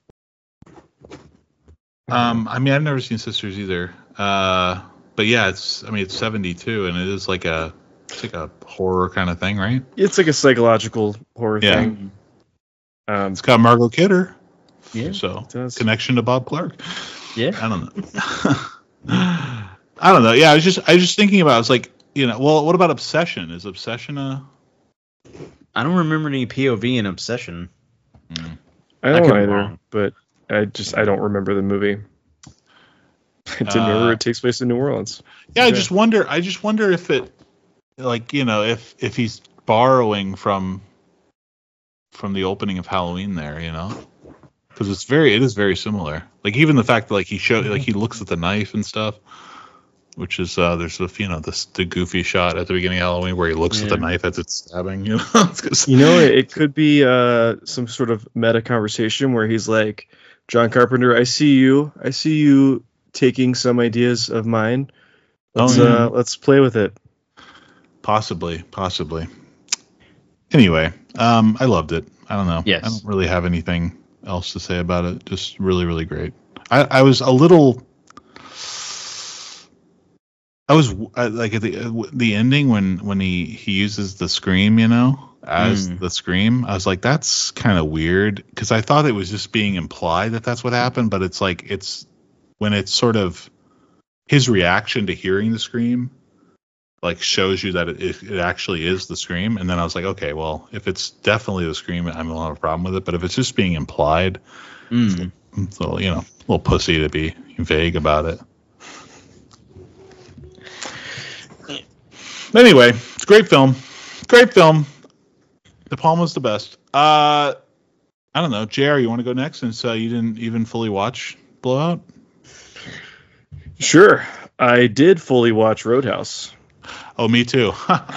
um, I mean, I've never seen Sisters either. Uh, but yeah, it's I mean it's seventy-two, and it is like a it's like a horror kind of thing, right? It's like a psychological horror yeah. thing. Um, it's got Margot Kidder. Yeah. So it does. Connection to Bob Clark. Yeah. I don't know. I don't know. Yeah, I was just I was just thinking about. It's like you know. Well, what about Obsession? Is Obsession a? I don't remember any P O V in Obsession. Mm. I don't either, but I just I don't remember the movie. I didn't uh, remember it takes place in New Orleans. Yeah, okay. I just wonder. I just wonder if it, like you know, if if he's borrowing from from the opening of Halloween there, you know, because it's very it is very similar. Like even the fact that like he show like he looks at the knife and stuff. Which is uh, there's a you know this the goofy shot at the beginning of Halloween where he looks yeah. at the knife as it's stabbing. You know, you know it, it could be uh, some sort of meta conversation where he's like, John Carpenter, I see you, I see you taking some ideas of mine. Let's oh, yeah. uh, let's play with it. Possibly, possibly. Anyway, um, I loved it. I don't know. Yes. I don't really have anything else to say about it. Just really, really great. I, I was a little. I was uh, like at the uh, the ending when, when he, he uses the scream, you know, as mm. the scream. I was like, that's kind of weird because I thought it was just being implied that that's what happened, but it's like it's when it's sort of his reaction to hearing the scream, like shows you that it, it actually is the scream. And then I was like, okay, well, if it's definitely the scream, I don't have a problem with it. But if it's just being implied, mm. it's a little, you know, a little pussy to be vague about it. Anyway, it's a great film. Great film. De Palma's the best. Uh, I don't know. J R, you want to go next since uh, you didn't even fully watch Blowout? Sure. I did fully watch Roadhouse. Oh, me too.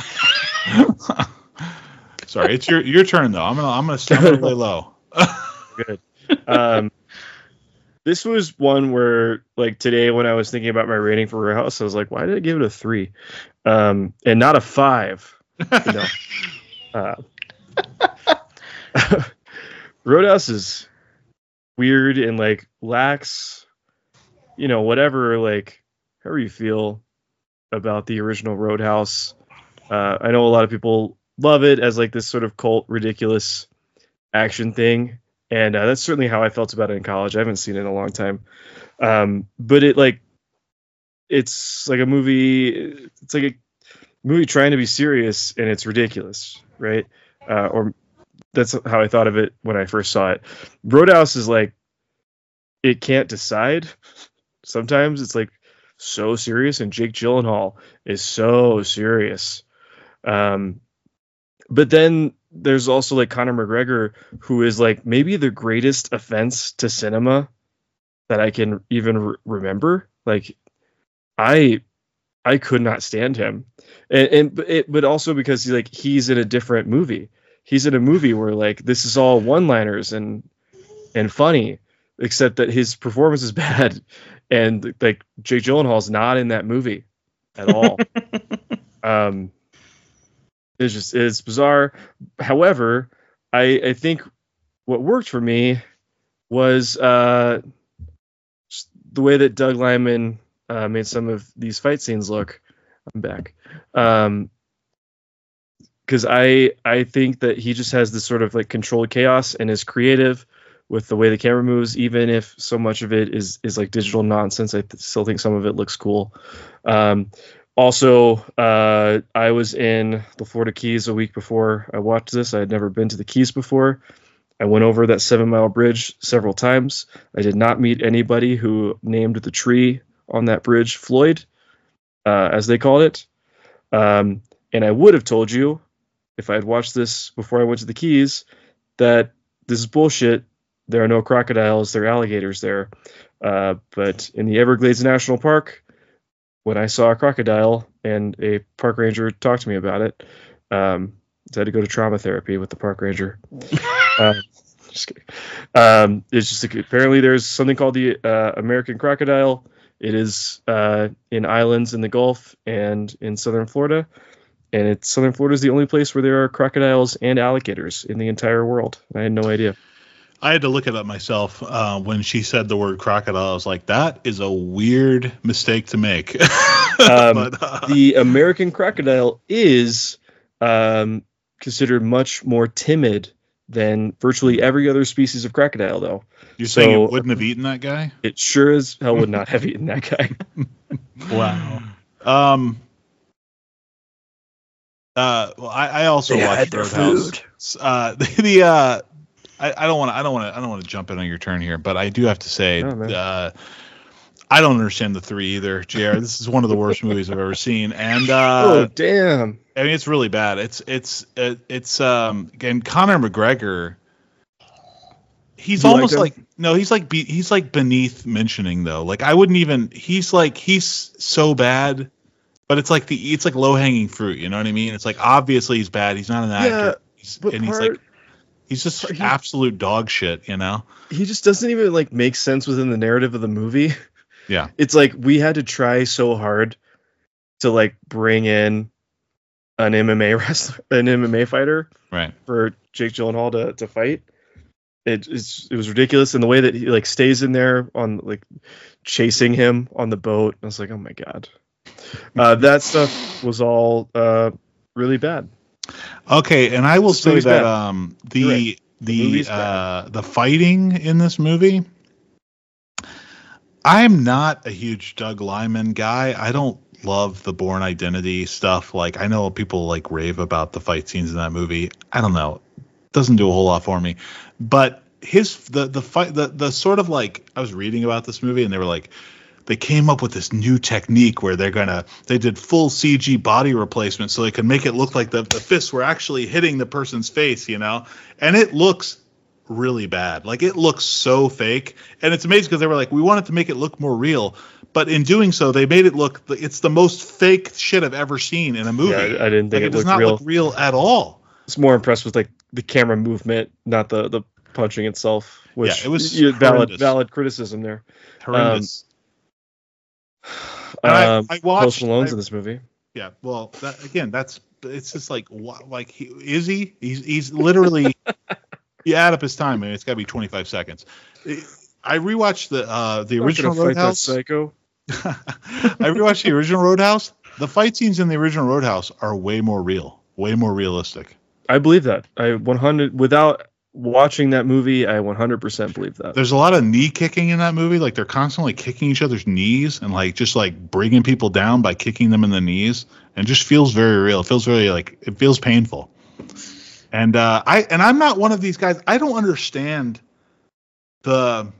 Sorry, it's your your turn though. I'm gonna I'm gonna, I'm gonna lay low. Good. Um, this was one where like today when I was thinking about my rating for Roadhouse, I was like, why did I give it a three? Um, and not a five. You know. uh, Roadhouse is weird and like lacks, you know, whatever, like however you feel about the original Roadhouse. Uh, I know a lot of people love it as like this sort of cult, ridiculous action thing. And uh, that's certainly how I felt about it in college. I haven't seen it in a long time. Um, but it like, it's like a movie. It's like a movie trying to be serious and it's ridiculous. Right. Uh, or that's how I thought of it when I first saw it. Roadhouse is like, it can't decide. Sometimes it's like so serious, and Jake Gyllenhaal is so serious. Um, but then there's also like Conor McGregor, who is like maybe the greatest offense to cinema that I can even re- remember. Like I, I could not stand him, and, and it, but also because he, like he's in a different movie. He's in a movie where like this is all one-liners and and funny, except that his performance is bad, and like Jake Gyllenhaal's not in that movie at all. um, it's just it's bizarre. However, I I think what worked for me was uh the way that Doug Liman uh, made some of these fight scenes look. I'm back. Um, because I I think that he just has this sort of like controlled chaos and is creative with the way the camera moves, even if so much of it is is like digital nonsense. I th- still think some of it looks cool. Um, also, uh, I was in the Florida Keys a week before I watched this. I had never been to the Keys before. I went over that Seven Mile Bridge several times. I did not meet anybody who named the tree on that bridge Floyd, uh, as they called it. Um, and I would have told you, if I had watched this before I went to the Keys, that this is bullshit. There are no crocodiles. There are alligators there. Uh, but in the Everglades National Park, when I saw a crocodile and a park ranger talked to me about it, um, I had to go to trauma therapy with the park ranger. uh, just kidding. Um, it's just like, apparently there's something called the uh, American crocodile, It is uh, in islands in the Gulf and in southern Florida. And it's southern Florida is the only place where there are crocodiles and alligators in the entire world. I had no idea. I had to look it up myself. Uh, when she said the word crocodile, I was like, that is a weird mistake to make. um, but, uh, the American crocodile is um, considered much more timid than virtually every other species of crocodile, though. You're so, saying it wouldn't have eaten that guy? It sure as hell would not have eaten that guy. Wow. Um. Uh. Well, I, I also They watched had their Roadhouse. food. Uh. The, the uh. I, I don't want to. I don't want to. I don't want to jump in on your turn here, but I do have to say, Oh, man. uh, I don't understand the three either, J R. This is one of the worst movies I've ever seen, and uh, oh damn! I mean, it's really bad. It's it's it, it's um again Conor McGregor. He's Do you like almost him? like no, he's like be, he's like beneath mentioning though. Like I wouldn't even. He's like he's so bad, but it's like the it's like low hanging fruit. You know what I mean? It's like obviously he's bad. He's not an actor. Yeah, He's, but and he's part- like he's just he- absolute dog shit. You know? He just doesn't even like make sense within the narrative of the movie. Yeah. It's like we had to try so hard to like bring in an M M A wrestler, an M M A fighter Right. for Jake Gyllenhaal to, to fight. It, it's, it was ridiculous, and the way that he like stays in there on like chasing him on the boat, I was like, oh my god, uh, that stuff was all uh, really bad. Okay, and I will This say movie's that bad. um the You're right. The the movie's uh the fighting in this movie, I am not a huge Doug Liman guy. I don't love the Bourne Identity stuff. Like I know people like rave about the fight scenes in that movie. I don't know. Doesn't do a whole lot for me. But his the the fight the the sort of like I was reading about this movie and they were like they came up with this new technique where they're gonna they did full C G body replacement so they could make it look like the, the fists were actually hitting the person's face, you know? And it looks really bad. Like it looks so fake. And it's amazing because they were like, we wanted to make it look more real. But in doing so, they made it look it's the most fake shit I've ever seen in a movie. Yeah, I, I didn't like think it, it, does looked not real. look real at all. I was more impressed with like the camera movement, not the the punching itself. Which Yeah, it was yeah, valid horrendous. valid criticism there. Horrendous. And I- Um, I watched- Post Malone's I- in this movie. Yeah, well, that, again, that's it's just like what, like he, is he? He's he's literally you add up his time and it's got to be twenty-five seconds. I rewatched the uh, the I'm not original gonna fight that Roadhouse. psycho. I rewatched the original Roadhouse. The fight scenes in the original Roadhouse are way more real, way more realistic. I believe that. I one hundred without watching that movie, I one hundred percent believe that. There's a lot of knee kicking in that movie. Like they're constantly kicking each other's knees and like just like bringing people down by kicking them in the knees, and it just feels very real. It feels very like it feels painful. And uh, I and I'm not one of these guys. I don't understand the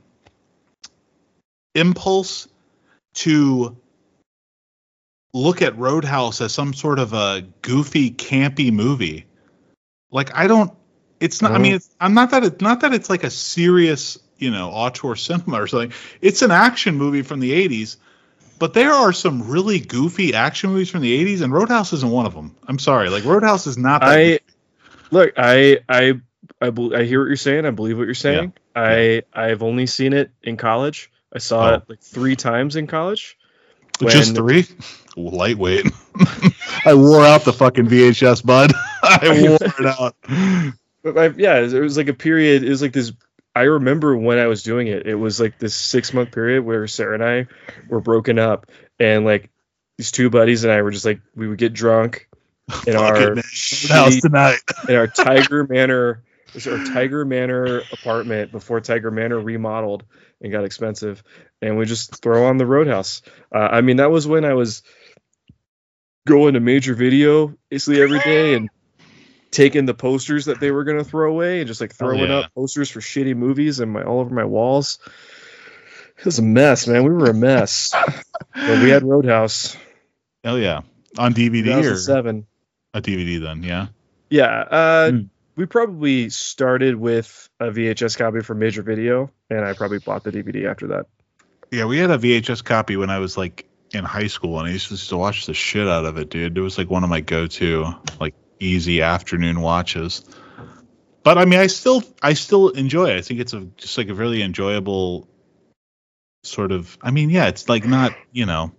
impulse to look at Roadhouse as some sort of a goofy, campy movie. Like I don't. It's not. I mean, it's, I'm not that. It's not that it's like a serious, you know, auteur cinema or something. It's an action movie from the eighties, but there are some really goofy action movies from the eighties, and Roadhouse isn't one of them. I'm sorry. Like Roadhouse is not that. I goofy. look. I I I, bel- I hear what you're saying. I believe what you're saying. I I've only seen it in college. I saw Oh. it like three times in college. Just three? Lightweight. I wore out the fucking V H S, bud. I wore it out. But I, yeah, it was like a period. It was like this. I remember when I was doing it. It was like this six month period where Sarah and I were broken up, and like these two buddies and I were just like we would get drunk in Fuck our it, man. House shitty, tonight. in our Tiger Manor, it was our Tiger Manor apartment before Tiger Manor remodeled and got expensive, and we just throw on the Roadhouse. Uh, I mean, that was when I was going to Major Video basically every day and taking the posters that they were going to throw away and just like throwing yeah. up posters for shitty movies and my all over my walls. It was a mess, man. We were a mess. But we had Roadhouse. Hell yeah. On D V D or two thousand seven. a D V D then, yeah. Yeah. Uh, Hmm. We probably started with a V H S copy from Major Video, and I probably bought the D V D after that. Yeah, we had a V H S copy when I was like in high school, and I used to watch the shit out of it, dude. It was like one of my go-to like easy afternoon watches. But I mean, I still I still enjoy it. I think it's a just like a really enjoyable sort of. I mean, yeah, it's like not, you know.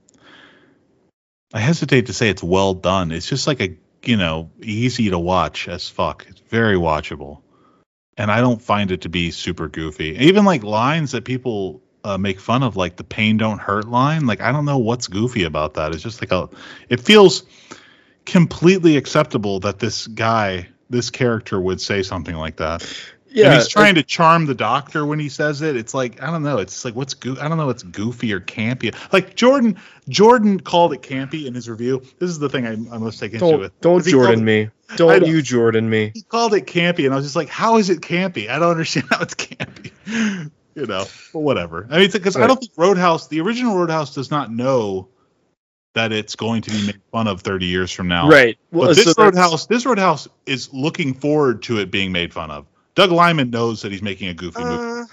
I hesitate to say it's well done. It's just like a, you know, easy to watch as fuck. It's very watchable. And I don't find it to be super goofy. Even like lines that people uh, make fun of, like the pain don't hurt line. Like, I don't know what's goofy about that. It's just like a, it feels completely acceptable that this guy, this character would say something like that. Yeah, and he's trying to charm the doctor when he says it. It's like, I don't know. It's like, what's go- I don't know. It's goofy or campy. Like Jordan, Jordan called it campy in his review. This is the thing I, I must take issue with. Don't Jordan me. Don't you Jordan me. He called it campy, and I was just like, how is it campy? I don't understand how it's campy. You know, but whatever. I mean, because right. I don't think Roadhouse, the original Roadhouse, does not know that it's going to be made fun of thirty years from now. Right. Well, but this so Roadhouse, this Roadhouse is looking forward to it being made fun of. Doug Liman knows that he's making a goofy uh, movie.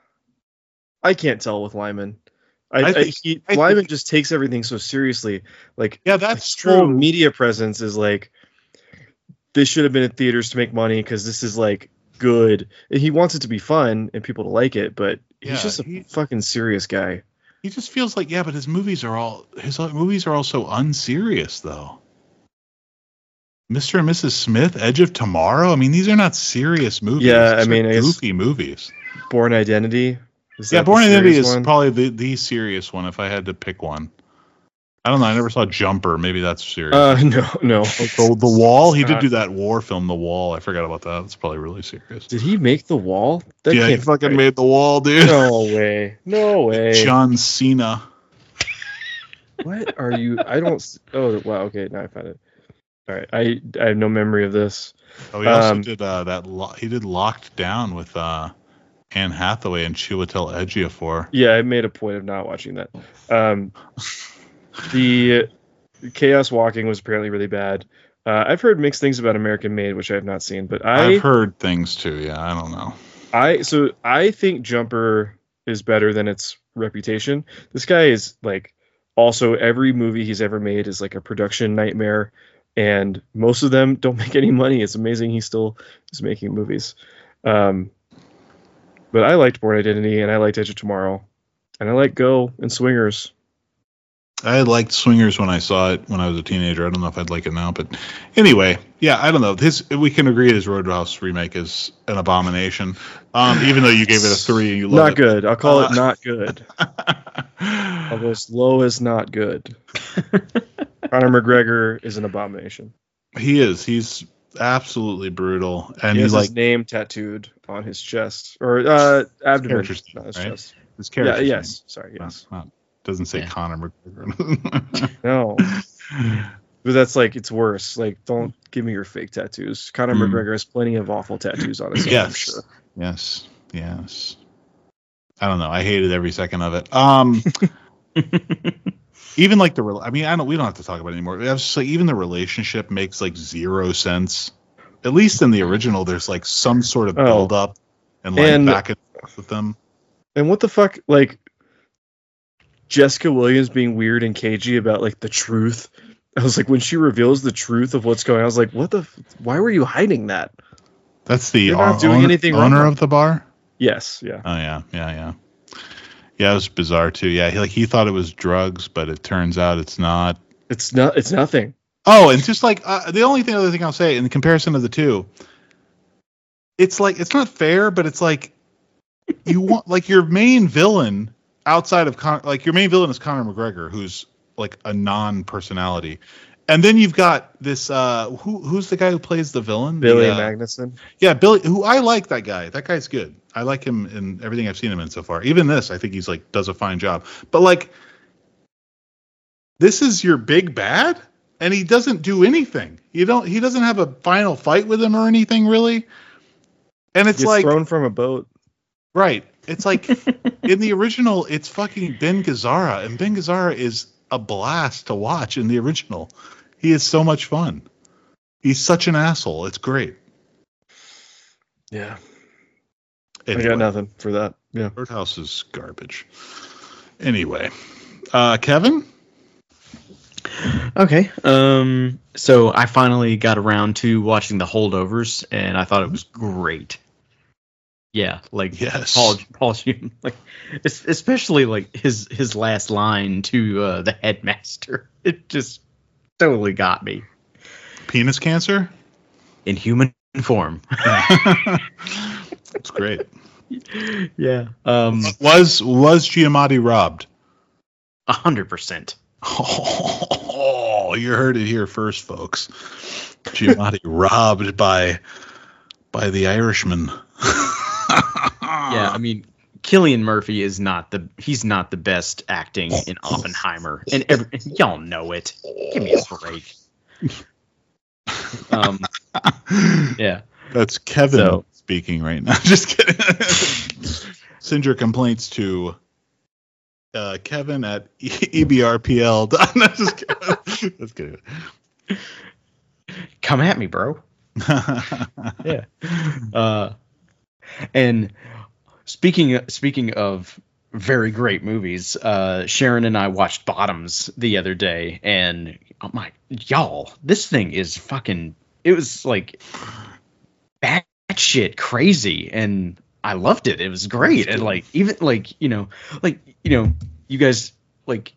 I can't tell with Liman. I, I, think, I, he, I Lyman think, just takes everything so seriously. Like, yeah, that's his true. Whole media presence is like, this should have been in theaters to make money because this is like good. And he wants it to be fun and people to like it, but he's yeah, just a he, fucking serious guy. He just feels like, yeah, but his movies are all his movies are all so unserious though. Mister and Missus Smith, Edge of Tomorrow. I mean, these are not serious movies. Yeah, these I mean, goofy movies. Born Identity. Is yeah, Born Identity is one? probably the, the serious one if I had to pick one. I don't know. I never saw Jumper. Maybe that's serious. Uh, no, no. The, the Wall. He did do that war film, The Wall. I forgot about that. That's probably really serious. Did he make The Wall? That yeah, he fucking right. made The Wall, dude. No way. No way. John Cena. What are you? I don't. Oh, wow. Okay, now I found it. All right. I I have no memory of this. Oh, he also um, did uh, that. Lo- he did Locked Down with uh, Anne Hathaway and Chiwetel Ejiofor. Yeah, I made a point of not watching that. Um, the Chaos Walking was apparently really bad. Uh, I've heard mixed things about American Made, which I have not seen, but I, I've heard things too. Yeah, I don't know. I so I think Jumper is better than its reputation. This guy is like also every movie he's ever made is like a production nightmare, and most of them don't make any money. It's amazing he still is making movies. Um, but I liked Born Identity, and I liked Edge of Tomorrow, and I like Go and Swingers. I liked Swingers when I saw it when I was a teenager. I don't know if I'd like it now, but anyway, yeah, I don't know. His we can agree his Roadhouse remake is an abomination. Um, even though you gave it a three and you love not it. good. I'll call uh, it not good. I'll go as low as not good. Conor McGregor is an abomination. He is. He's absolutely brutal, and he has he's like his name tattooed on his chest or uh, abdomen, his not his right? chest. His character. Yeah, yes. Sorry. Yes. Not, not, doesn't say yeah. Conor McGregor. No. But that's like, it's worse. Like, don't give me your fake tattoos. Conor mm. McGregor has plenty of awful tattoos on his head, yes. I'm sure. Yes. Yes. I don't know. I hated every second of it. Um, even like the, I mean, I don't, we don't have to talk about it anymore. I was just like, even the relationship makes like zero sense. At least in the original, there's like some sort of build up and like and, back and forth with them. And what the fuck, like, Jessica Williams being weird and cagey about like the truth. I was like, when she reveals the truth of what's going on, I was like, what the, f- why were you hiding that? That's the not doing owner, anything owner wrong. Of the bar? Yes. Yeah. Oh yeah. Yeah. Yeah. Yeah. It was bizarre too. Yeah. He, like he thought it was drugs, but it turns out it's not. It's not, it's nothing. Oh, and just like uh, the only thing, other thing I'll say in the comparison of the two, it's like, it's not fair, but it's like you want like your main villain outside of Con- like your main villain is Conor McGregor, who's like a non-personality, and then you've got this uh, who who's the guy who plays the villain? Billy the, uh, Magnuson. Yeah, Billy. Who I like that guy. That guy's good. I like him in everything I've seen him in so far. Even this, I think he's like does a fine job. But like, this is your big bad, and he doesn't do anything. You don't. He doesn't have a final fight with him or anything really. And it's Gets like thrown from a boat. Right. It's like in the original, it's fucking Ben Gazzara, and Ben Gazzara is a blast to watch in the original. He is so much fun. He's such an asshole. It's great. Yeah. Anyway, I got nothing for that. Yeah. Roadhouse is garbage. Anyway, uh, Kevin? Okay. Um. So I finally got around to watching The Holdovers, and I thought it was great. Yeah, like Yes. Paul Paul Giam- like es- especially like his his last line to uh, the headmaster. It just totally got me. Penis cancer? In human form. It's great. Yeah. Um Was was Giamatti robbed? a hundred percent. Oh, you heard it here first, folks. Giamatti robbed by by the Irishman. Yeah, I mean Cillian Murphy is not the he's not the best acting in Oppenheimer. And every, y'all know it. Give me a break. Um yeah. That's Kevin So- speaking right now. Just kidding. Send your complaints to uh, Kevin at E B R P L. No, just kidding. That's good. Come at me, bro. Yeah. Uh, and speaking speaking of very great movies, uh, Sharon and I watched Bottoms the other day, and oh my y'all, this thing is fucking. It was like batshit crazy, and I loved it. It was great, and like even like you know, like you know, you guys like.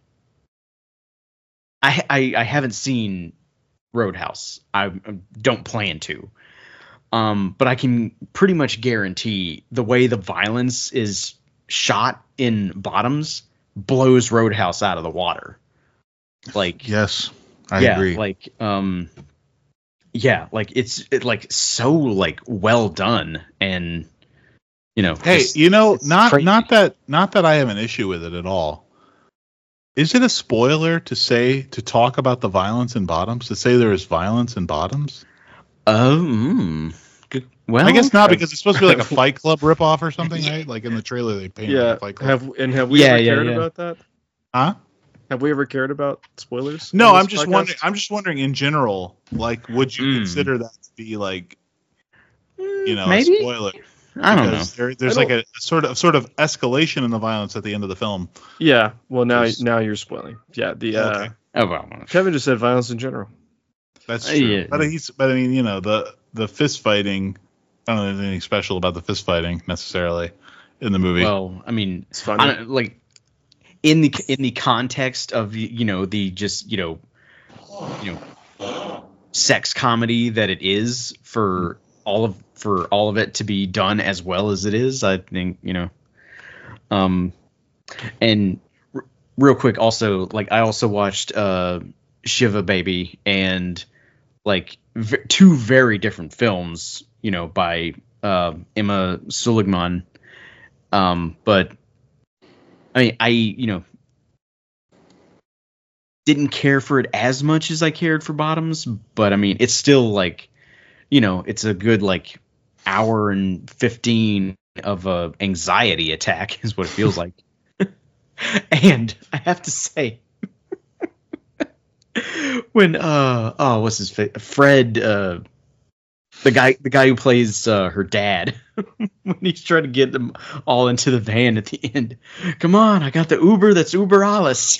I I, I haven't seen Roadhouse. I, I don't plan to. Um, but I can pretty much guarantee the way the violence is shot in Bottoms blows Roadhouse out of the water. Like, Yes, I yeah, agree. like, um, yeah, like it's it, like so like well done, and you know, Hey, just- you know, it's not crazy. not that not that I have an issue with it at all. Is it a spoiler to say to talk about the violence in Bottoms? To say there is violence in Bottoms? um, good, well, I guess not, because it's supposed to be like a Fight Club ripoff or something, right? Like in the trailer they painted Yeah. like Fight Club. Have and have we Yeah, ever yeah, cared yeah. about that? Huh? Have we ever cared about spoilers? No, on I'm this just podcast? wondering. I'm just wondering in general. Like, would you Mm. consider that to be like, you know, maybe a spoiler? I don't know. Because there, there's I like a, a sort of sort of escalation in the violence at the end of the film. Yeah. Well, now Just- now you're spoiling. Yeah. The uh, Okay. Oh well, Kevin just said violence in general. That's Uh, true. yeah. But he's, but I mean, you know, the the fist fighting. I don't know if there's anything special about the fist fighting necessarily in the movie. well, I mean, It's funny. I don't, like in the in the context of you know the just you know you know sex comedy that it is for all of for all of it to be done as well as it is, I think you know um and r- real quick also, like I also watched uh Shiva Baby, and like v- two very different films, you know, by uh, Emma Suleiman. Um, but I mean, I you know didn't care for it as much as I cared for Bottoms, but I mean, it's still like, you know, it's a good like hour and fifteen of a anxiety attack is what it feels like. And I have to say, when uh oh what's his fa- Fred uh the guy the guy who plays uh, her dad when he's trying to get them all into the van at the end. Come on, I got the Uber that's Uber Alice.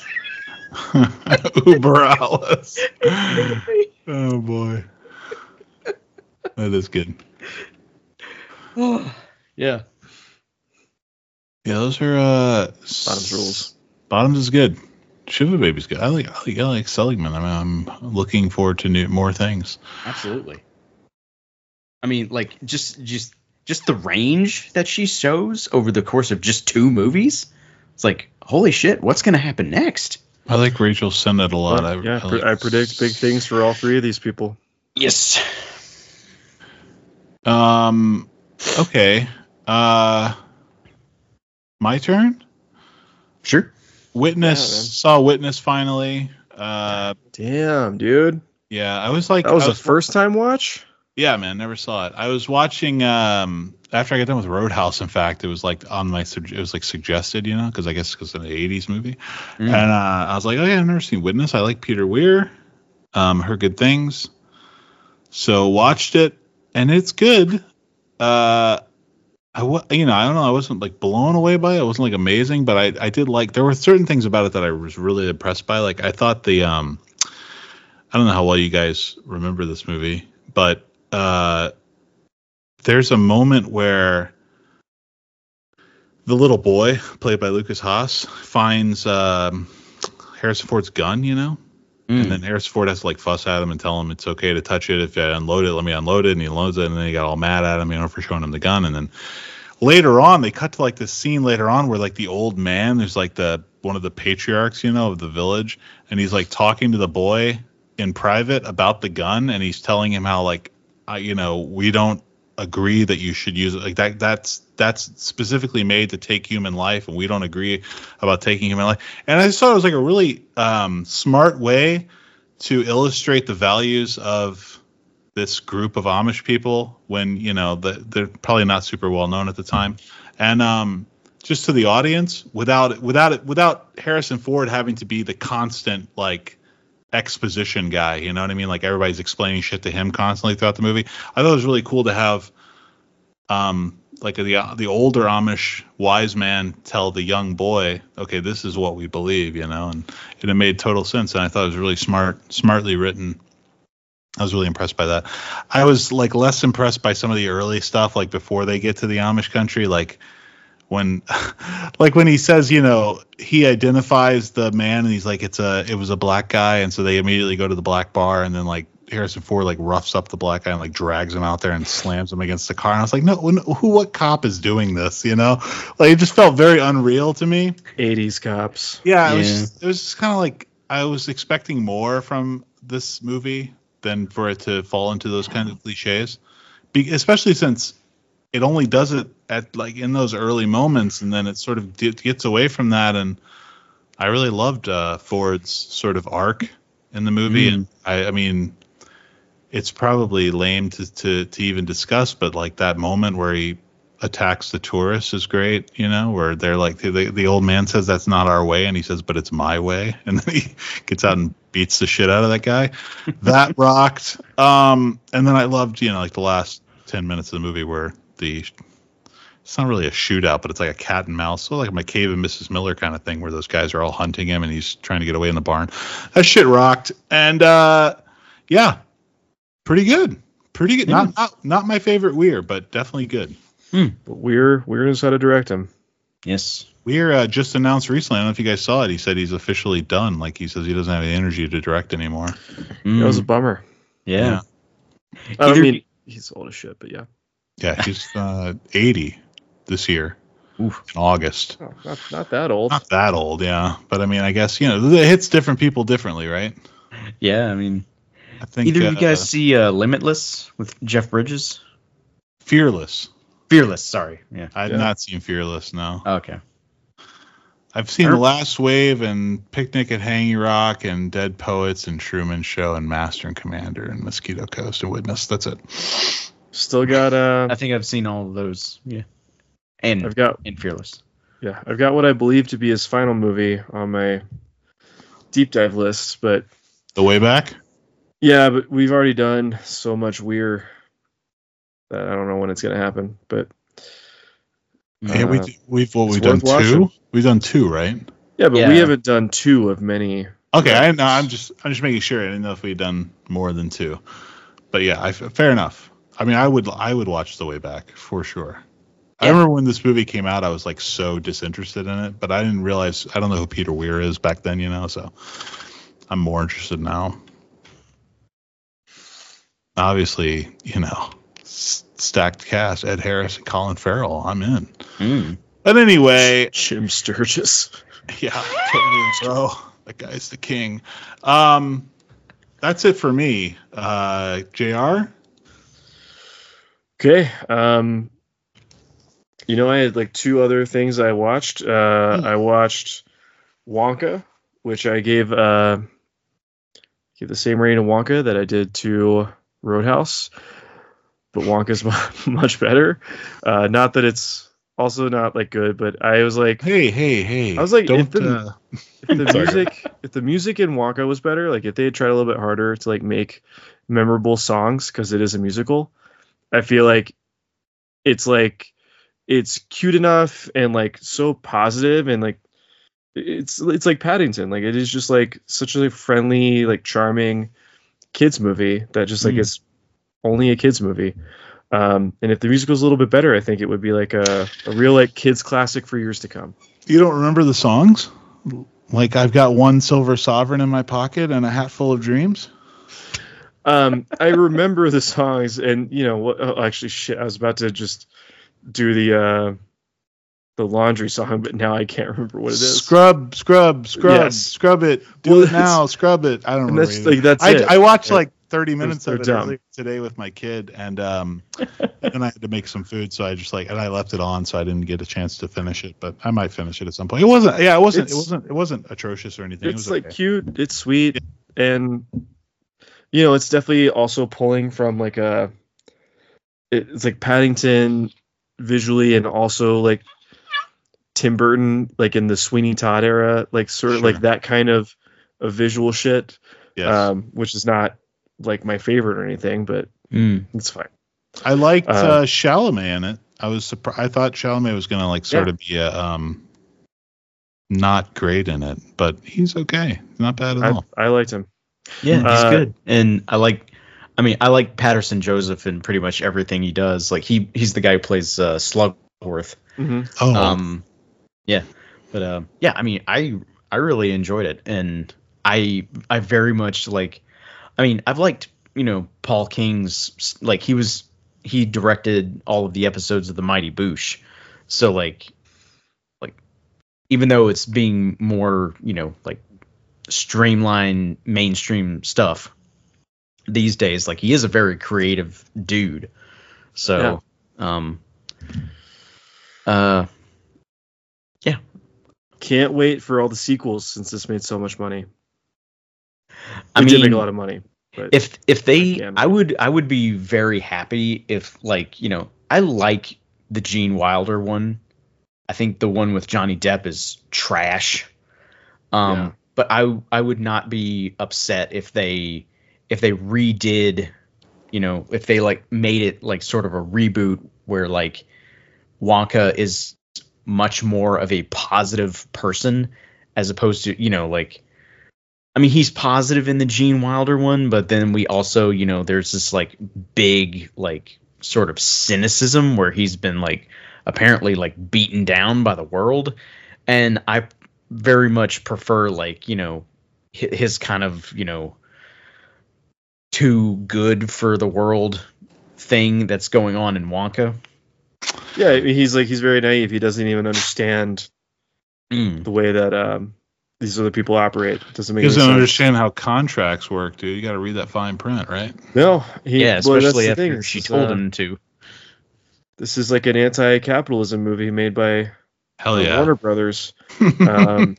Uber Alice. Oh boy, that is good. Oh, yeah. Yeah, those are uh Bottoms rules. Bottoms is good. Shiva Baby's good. I like I like, I like Seligman. I mean, I'm looking forward to new more things. Absolutely. I mean, like just just just the range that she shows over the course of just two movies. It's like, holy shit, what's gonna happen next? I like Rachel Sennett a lot. I, yeah, I, pre- like- I predict big things for all three of these people. Yes. Um. Okay. Uh. My turn. Sure. Witness Yeah, man. saw Witness finally. Uh. Damn, dude. Yeah, I was like, That was I a first time watch? Yeah, man, never saw it. I was watching um after I got done with Roadhouse. In fact, it was like on my sug- it was like suggested, you know, because I guess because it's an eighties movie, Mm. and uh, I was like, oh yeah, I've never seen Witness. I like Peter Weir, um, heard good things, so watched it, and it's good. Uh, I wa- you know I don't know I wasn't like blown away by it. It wasn't like amazing, but I I did like there were certain things about it that I was really impressed by. Like I thought the um I don't know how well you guys remember this movie, but uh, there's a moment where the little boy, played by Lucas Haas, finds um, Harrison Ford's gun, you know? Mm. And then Harrison Ford has to like fuss at him and tell him it's okay to touch it. If I unload it, let me unload it. And he unloads it, and then he got all mad at him, you know, for showing him the gun. And then later on, they cut to like this scene later on where like the old man, there's like the one of the patriarchs, you know, of the village, and he's like talking to the boy in private about the gun, and he's telling him how like, uh, you know, we don't agree that you should use it like that. That's that's specifically made to take human life, and we don't agree about taking human life. And I just thought it was like a really um, smart way to illustrate the values of this group of Amish people when, you know, the, they're probably not super well known at the time. And um, just to the audience, without without it without Harrison Ford having to be the constant like exposition guy, you know what I mean? Like everybody's explaining shit to him constantly throughout the movie. I thought it was really cool to have um like the the older Amish wise man tell the young boy, okay, this is what we believe, you know, and, and it made total sense. And I thought it was really smart, smartly written. I was really impressed by that. I was like less impressed by some of the early stuff, like before they get to the Amish country, like when, like when he says, you know, he identifies the man and he's like, it's a, it was a black guy. And so they immediately go to the black bar, and then like Harrison Ford like roughs up the black guy and like drags him out there and slams him against the car. And I was like, no, who, what cop is doing this? You know, like it just felt very unreal to me. eighties cops. Yeah. It Yeah. was just, it was just kind of like, I was expecting more from this movie than for it to fall into those kind of cliches, Be, especially since it only does it at like in those early moments, and then it sort of d- gets away from that. And I really loved uh, Ford's sort of arc in the movie. Mm. And I, I mean, it's probably lame to, to to even discuss, but like that moment where he attacks the tourists is great, you know, where they're like, the, the old man says that's not our way, and he says, but it's my way, and then he gets out and beats the shit out of that guy. That rocked. Um, and then I loved, you know, like the last ten minutes of the movie where the, it's not really a shootout, but it's like a cat and mouse, so like a McCabe and Missus Miller kind of thing, where those guys are all hunting him and he's trying to get away in the barn. That shit rocked. And uh, yeah, pretty good. Pretty good. Not, not not my favorite Weir, but definitely good. But Weir, Weir knows how to direct him. Yes. Weir uh, just announced recently, I don't know if you guys saw it, he said he's officially done. Like he says he doesn't have the energy to direct anymore. Mm. That was a bummer. Yeah. I Either- mean, he's old as shit, but yeah. Yeah, he's uh, eighty this year. Oof. In August. Oh, not not that old. Not that old, yeah. But I mean, I guess, you know, it hits different people differently, right? Yeah. I mean, I think either of you guys uh, see uh, Limitless with Jeff Bridges? Fearless. Fearless. Sorry. Yeah. I've Yeah. not seen Fearless, no. Okay. I've seen I The don't- Last Wave and Picnic at Hanging Rock and Dead Poets and Truman Show and Master and Commander and Mosquito Coast and Witness. That's it. Still got uh I think I've seen all of those. Yeah. And I've got and Fearless. yeah, I've got what I believe to be his final movie on my deep dive list, but The Way Back? yeah, but we've already done so much Weir that I don't know when it's gonna happen. But Hey, Uh, we, we've what, it's we've done worth two? watching. We've done two, right? yeah, but Yeah. we haven't done two of many. Okay, I, no, I'm just I'm just making sure. I didn't know if we'd done more than two, but yeah, I, fair enough. I mean, I would I would watch The Way Back for sure. I Yeah. remember when this movie came out, I was like so disinterested in it, but I didn't realize I don't know who Peter Weir is back then, you know. So I'm more interested now. Obviously, you know, s- stacked cast: Ed Harris and Colin Farrell. I'm in. Mm. But anyway, Jim Sturgis. yeah, totally, bro. That guy's the king. Um, that's it for me. Uh, J R. Okay. Um, you know, I had like two other things I watched. Uh, Hmm. I watched Wonka, which I gave uh, gave the same rating to Wonka that I did to Roadhouse, but Wonka's mu- much better. Uh, not that it's also not like good, but I was like, Hey, hey, hey! I was like, don't. if the- uh, if the Sorry. music, if the music in Wonka was better, like if they had tried a little bit harder to like make memorable songs because it is a musical, I feel like it's like it's cute enough and like so positive and like it's it's like Paddington. Like it is just like such a friendly, like charming kids movie that just like Mm. is only a kids movie. Um, and if the musical is a little bit better, I think it would be like a, a real like kids classic for years to come. You don't remember the songs? Like I've got one silver sovereign in my pocket and a hat full of dreams. Um, I remember the songs, and you know what? Oh, actually, shit, I was about to just do the uh, the laundry song, but now I can't remember what it is. Scrub, scrub, scrub, Yes. scrub it. Do Well, it now. Scrub it. I don't And remember. that's either. like that's I, it. I watched Yeah. like thirty minutes They're of it dumb. earlier today with my kid, and um, then I had to make some food, so I just like and I left it on, so I didn't get a chance to finish it. But I might finish it at some point. It wasn't. Yeah, it wasn't. It's- it wasn't. It wasn't atrocious or anything. It It's was like okay. cute. It's sweet, and you know, it's definitely also pulling from like a. It's like Paddington visually, and also like Tim Burton, like in the Sweeney Todd era, like sort of Sure. like that kind of, of visual shit. Yes. Um, which is not like my favorite or anything, but Mm. it's fine. I liked uh, uh, Chalamet in it. I was surprised. I thought Chalamet was gonna like sort Yeah. of be a um, not great in it, but he's okay. Not bad at I, all. I liked him. Yeah, he's Uh, good, and I like. I mean, I like Patterson Joseph in pretty much everything he does. Like he he's the guy who plays uh, Slugworth. Mm-hmm. Oh, Um, yeah, but um, yeah, I mean, I I really enjoyed it, and I I very much like. I mean, I've liked you know Paul King's like he was he directed all of the episodes of The Mighty Boosh, so like like even though it's being more you know like streamlined mainstream stuff these days, like he is a very creative dude, so um uh. Can't wait for all the sequels since this made so much money. I It did mean, make a lot of money. But if if they, Again. I would I would be very happy if like you know I like the Gene Wilder one. I think the one with Johnny Depp is trash. Um, Yeah. but I I would not be upset if they if they redid, you know, if they like made it like sort of a reboot where like Wonka is much more of a positive person as opposed to, you know, like, I mean, he's positive in the Gene Wilder one, but then we also, you know, there's this like big, like sort of cynicism where he's been like apparently like beaten down by the world. And I very much prefer like, you know, hi- his kind of, you know, too good for the world thing that's going on in Wonka. yeah, I mean, he's like he's very naive. He doesn't even understand Mm. the way that um, these other people operate. Doesn't make he any doesn't sense. understand how contracts work, dude. You got to read that fine print, right? No, he, Yeah, well, that's especially the after thing. she This is, told uh, him to. This is like an anti-capitalism movie made by Hell uh, yeah. Warner Brothers. Um,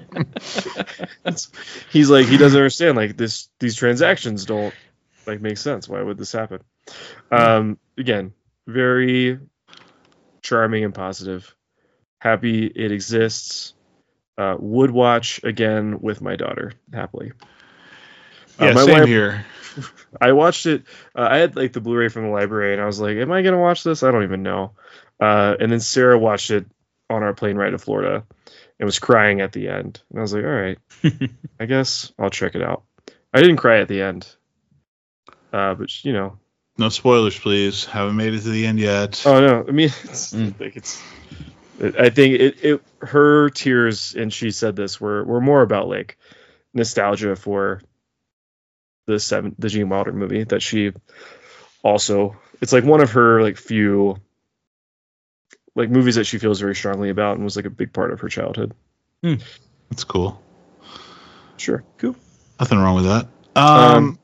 it's- he's like he doesn't understand like this. These transactions don't like make sense. Why would this happen? Um, again, very charming and positive. Happy it exists. Uh, would watch again with my daughter happily. Uh, yeah, my same wife- here. I watched it. Uh, I had like the Blu-ray from the library, and I was like, "Am I gonna watch this? I don't even know." Uh, and then Sarah watched it on our plane ride to Florida, and was crying at the end. And I was like, "All right, I guess I'll check it out." I didn't cry at the end, uh, but you know, No spoilers, please. Haven't made it to the end yet. oh no, I mean, it's, Mm. like it's. I think it, it her tears, and she said this were were more about like nostalgia for the seven the Gene Wilder movie that she also it's like one of her like few like movies that she feels very strongly about and was like a big part of her childhood. That's cool. Sure. Nothing wrong with that. Um, Um,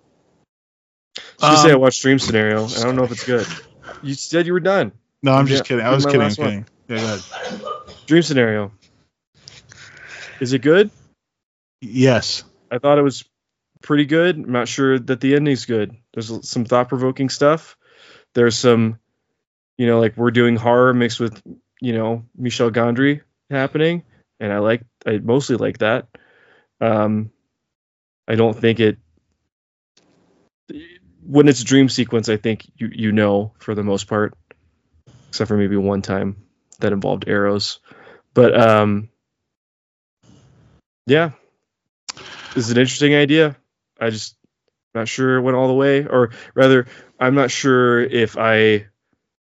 So you say I um, watched Dream Scenario, and I don't know if it's good. You said you were done. no, I'm yeah, just kidding. I do was my kidding. I'm last one. kidding. Yeah, go ahead. Dream Scenario. Is it good? Yes. I thought it was pretty good. I'm not sure that the ending's good. There's some thought-provoking stuff. There's some, you know, like we're doing horror mixed with, you know, Michel Gondry happening, and I like, I mostly like that. Um, I don't think it. When it's a dream sequence, I think you you know for the most part, except for maybe one time that involved arrows. But um, yeah, it's an interesting idea. I just not sure it went all the way, or rather, I'm not sure if I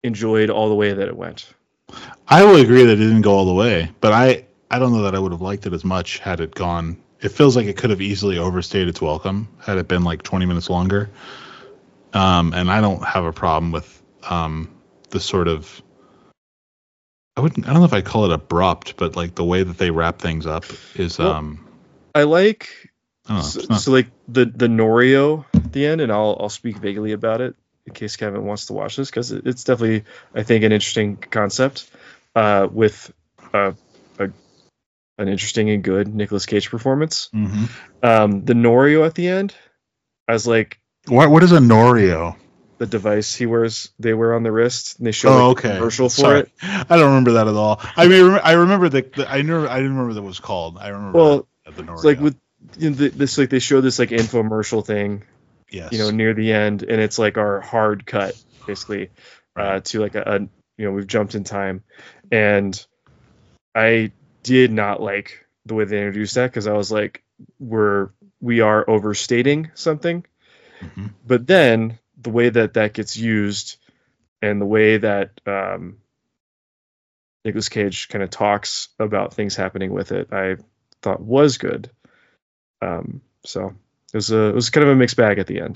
enjoyed all the way that it went. I will agree that it didn't go all the way, but I, I don't know that I would have liked it as much had it gone. It feels like it could have easily overstayed its welcome had it been like twenty minutes longer. Um, and I don't have a problem with um, the sort of, I wouldn't, I don't know if I call it abrupt, but like the way that they wrap things up is, Well, um, I like I don't know, so, it's not- so like the the Norio at the end, and I'll I'll speak vaguely about it in case Kevin wants to watch this because it, it's definitely I think an interesting concept uh, with uh, a an interesting and good Nicolas Cage performance. Mhm. Um, the Norio at the end, as like What what is a Norio? the device he wears, they wear on the wrist, and they show Oh, like, okay. a commercial for Sorry. it. I don't remember that at all. I mean, I remember the, the I knew I didn't remember that it was called. I remember Well, that, the Norio. It's like with you know, the, this like they show this like infomercial thing, yes. you know, near the end, and it's like our hard cut basically uh, Right. to like a, a you know we've jumped in time, and I did not like the way they introduced that because I was like we're we are overstating something, Mhm. but then the way that that gets used and the way that um, Nicolas Cage kind of talks about things happening with it, I thought was good. Um, so it was a it was kind of a mixed bag at the end,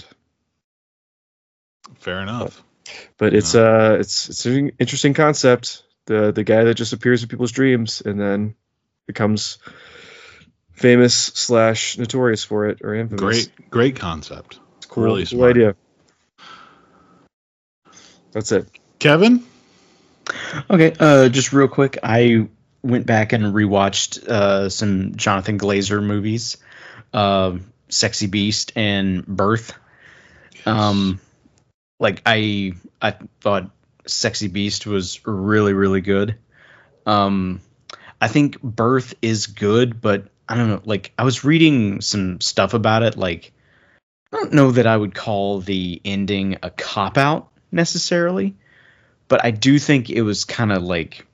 Fair enough. but it's Yeah. uh it's it's an interesting concept. The the guy that just appears in people's dreams and then becomes famous slash notorious for it or infamous. Great great concept. It's cool, really cool smart. idea. That's it. Kevin? Okay, uh, just real quick, I went back and rewatched uh, some Jonathan Glazer movies, uh, Sexy Beast and Birth. Um, like I, I thought Sexy Beast was really, really good. Um, I think Birth is good, but I don't know. Like I was reading some stuff about it. Like I don't know that I would call the ending a cop out necessarily. But I do think it was kind of like,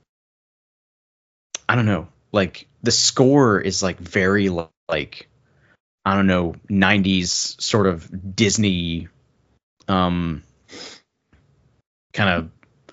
I don't know, like the score is like very like, I don't know, nineties sort of Disney um, kind of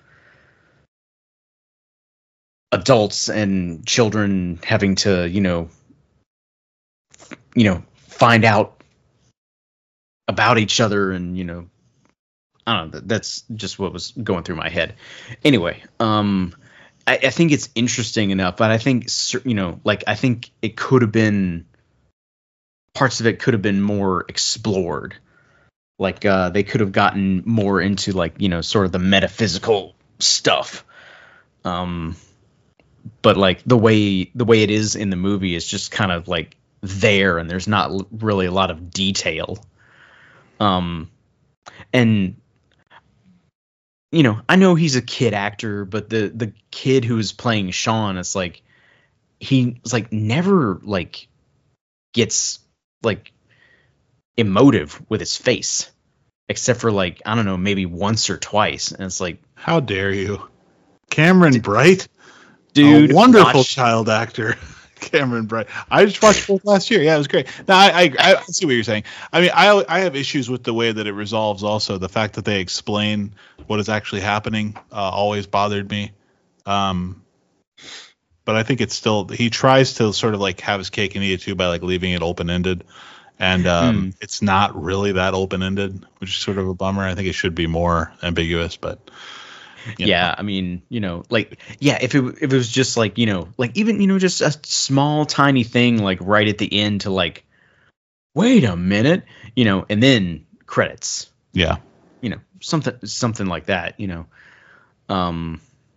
adults and children having to, you know, f- you know, find out about each other and, you know, I don't know. That's just what was going through my head. Anyway, um, I, I think it's interesting enough, but I think cer- you know, like I think it could have been parts of it could have been more explored. Like uh, they could have gotten more into like you know sort of the metaphysical stuff. Um, but like the way the way it is in the movie is just kind of like there, and there's not l- really a lot of detail. Um, and you know, I know he's a kid actor, but the the kid who's playing Sean, it's like he's like never like gets like emotive with his face, except for like I don't know, maybe once or twice, and it's like, How dare you? Cameron Bright? dude, A wonderful watch- child actor. Cameron Bright. I just watched both last year. Yeah, it was great. No, I, I I see what you're saying. I mean, I I have issues with the way that it resolves. Also, the fact that they explain what is actually happening uh, always bothered me. Um, but I think it's still he tries to sort of like have his cake and eat it too by like leaving it open ended, and um, Mm. it's not really that open ended, which is sort of a bummer. I think it should be more ambiguous, but. you know. Yeah, I mean, you know, like, yeah, if it if it was just like, you know, like even you know, just a small tiny thing like right at the end to like, wait a minute, you know, and then credits, Yeah. you know, something something like that, you know. Um,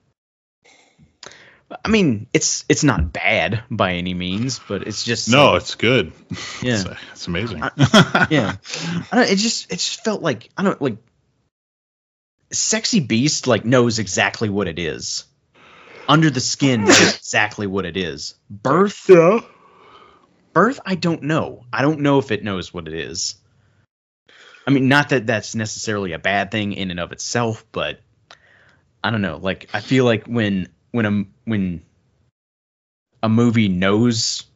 I mean, it's it's not bad by any means, but it's just No, like, it's good. Yeah. it's, it's amazing. yeah, I don't, it just it just felt like I don't like. Sexy Beast like knows exactly what it is. Under the Skin knows exactly what it is. Birth, Yeah. Birth, I don't know. I don't know if it knows what it is. I mean, not that that's necessarily a bad thing in and of itself, but I don't know. Like, I feel like when when a when a movie knows,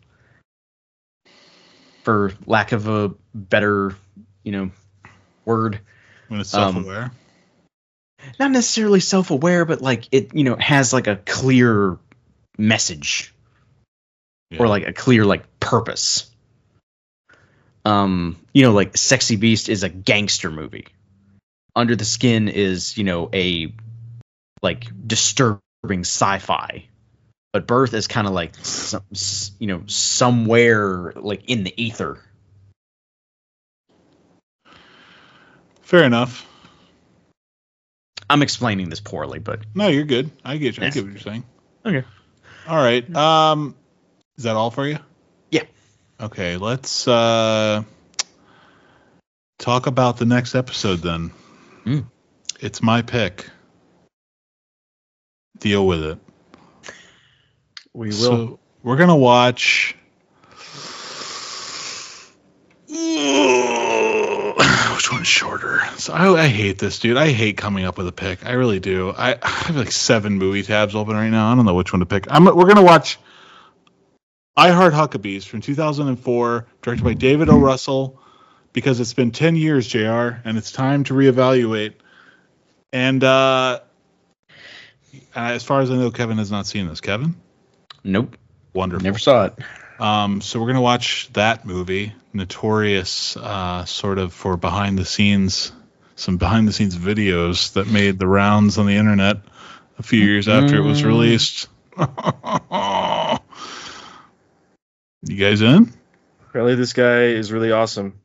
for lack of a better, you know, word, When it's Um, self-aware. not necessarily self-aware, but like it, you know, has like a clear message Yeah. or like a clear like purpose. Um, you know, like Sexy Beast is a gangster movie. Under the Skin is, you know, a like disturbing sci-fi. But Birth is kind of like some, you know, somewhere like in the ether. Fair enough. I'm explaining this poorly, but No, you're good. I get you. I Yeah. get what you're saying. okay. All right. Um, is that all for you? Yeah. Okay. Let's uh talk about the next episode then. Mm. It's my pick. Deal with it. We will. So we're gonna watch. Which one's shorter? So I, I hate this, dude. I hate coming up with a pick. I really do. I, I have like seven movie tabs open right now. I don't know which one to pick. I'm. We're gonna watch I Heart Huckabees from two thousand four, directed by David O. Russell, because it's been ten years, J R, and it's time to reevaluate. And uh, as far as I know, Kevin has not seen this. Kevin? Nope. Wonderful. Never saw it. Um, so we're gonna watch that movie, notorious uh, sort of for behind the scenes, some behind the scenes videos that made the rounds on the internet a few years after it was released. You guys in? Apparently, this guy is really awesome.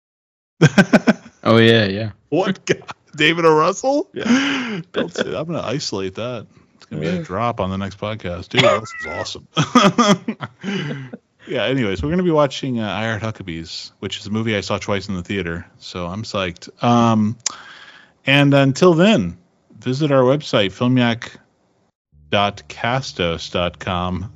Oh yeah, yeah. What guy? David O. Russell? Yeah. Don't say that. I'm gonna isolate that. It's gonna be a drop on the next podcast. Dude, this is awesome. Yeah, anyways, we're going to be watching uh, I Heart Huckabees, which is a movie I saw twice in the theater, so I'm psyched. Um, and until then, visit our website, filmiac dot castos dot com,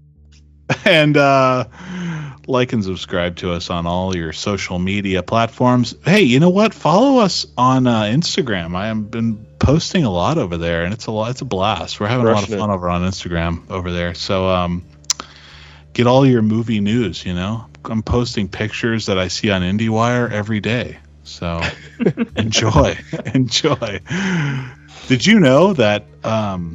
and uh, like and subscribe to us on all your social media platforms. Hey, you know what? Follow us on uh, Instagram. I have been posting a lot over there, and it's a lot, it's a blast. We're having a lot of Crushing fun it. over on Instagram over there. So, um, get all your movie news, you know. I'm posting pictures that I see on IndieWire every day. So enjoy. Enjoy. Did you know that um,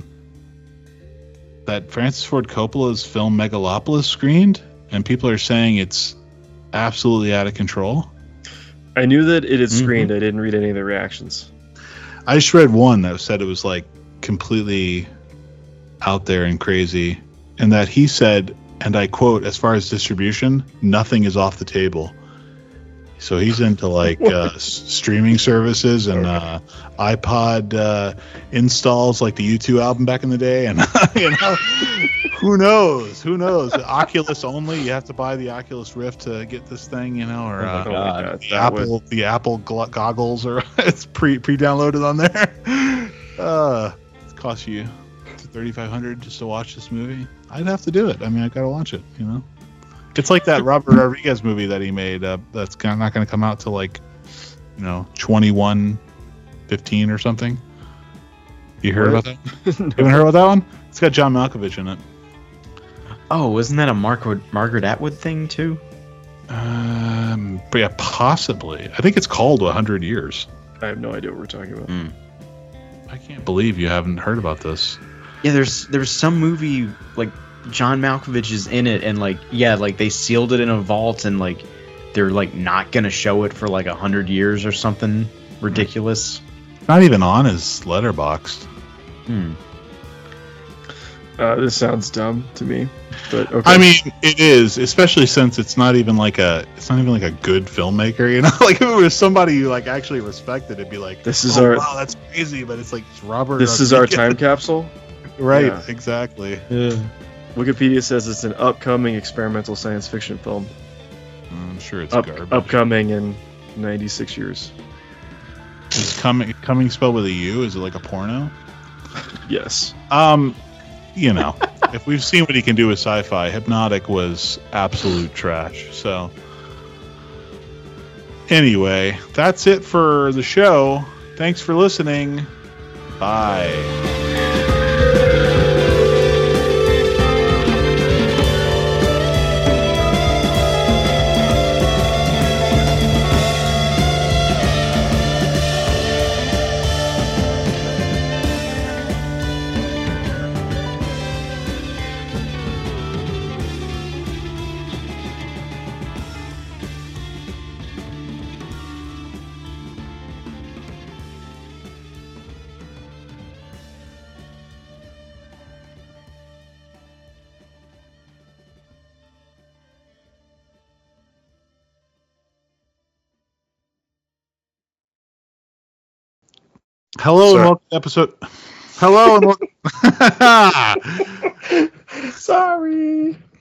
that Francis Ford Coppola's film Megalopolis screened and people are saying it's absolutely out of control? I knew that it had Mhm. screened. I didn't read any of the reactions. I just read one that said it was like completely out there and crazy, and that he said, and I quote, as far as distribution, nothing is off the table. So he's into like uh, s- streaming services and uh, iPod uh, installs, like the U two album back in the day. And you know, who knows? Who knows? Oculus only. You have to buy the Oculus Rift to get this thing, you know, or Oh my uh, God, the that would- Apple the Apple gl- goggles, or it's pre pre downloaded on there. Uh, it costs you thirty-five hundred just to watch this movie. I'd have to do it. I mean, I gotta watch it. You know, it's like that Robert Rodriguez movie that he made. Uh, that's kinda not gonna come out till like, you know, twenty-one fifteen or something. You heard What? about that? You haven't heard about that one? It's got John Malkovich in it. Oh, wasn't that a Margaret Margaret Atwood thing too? Um, but yeah, possibly. I think it's called one hundred years. I have no idea what we're talking about. Mm. I can't believe you haven't heard about this. Yeah, there's there's some movie like John Malkovich is in it, and like yeah, like they sealed it in a vault, and like they're like not gonna show it for like a hundred years or something ridiculous. Not even on his Letterboxd. Hmm. Uh, this sounds dumb to me, but okay. I mean, it is, especially since it's not even like a, it's not even like a good filmmaker, you know. Like if it was somebody you like actually respected, it'd be like, This is oh, our- wow, that's crazy. But it's like it's Robert. this is our Rodriguez. time capsule. right? Yeah. Exactly. Wikipedia says it's an upcoming experimental science fiction film. I'm sure it's Up, garbage. upcoming in ninety-six years. Is coming coming spelled with a U? Is it like a porno? Yes. Um, you know, if we've seen what he can do with sci-fi, Hypnotic was absolute trash. So, anyway, that's it for the show. Thanks for listening. Bye. Hello Sorry. and welcome to episode. Hello and welcome. Sorry.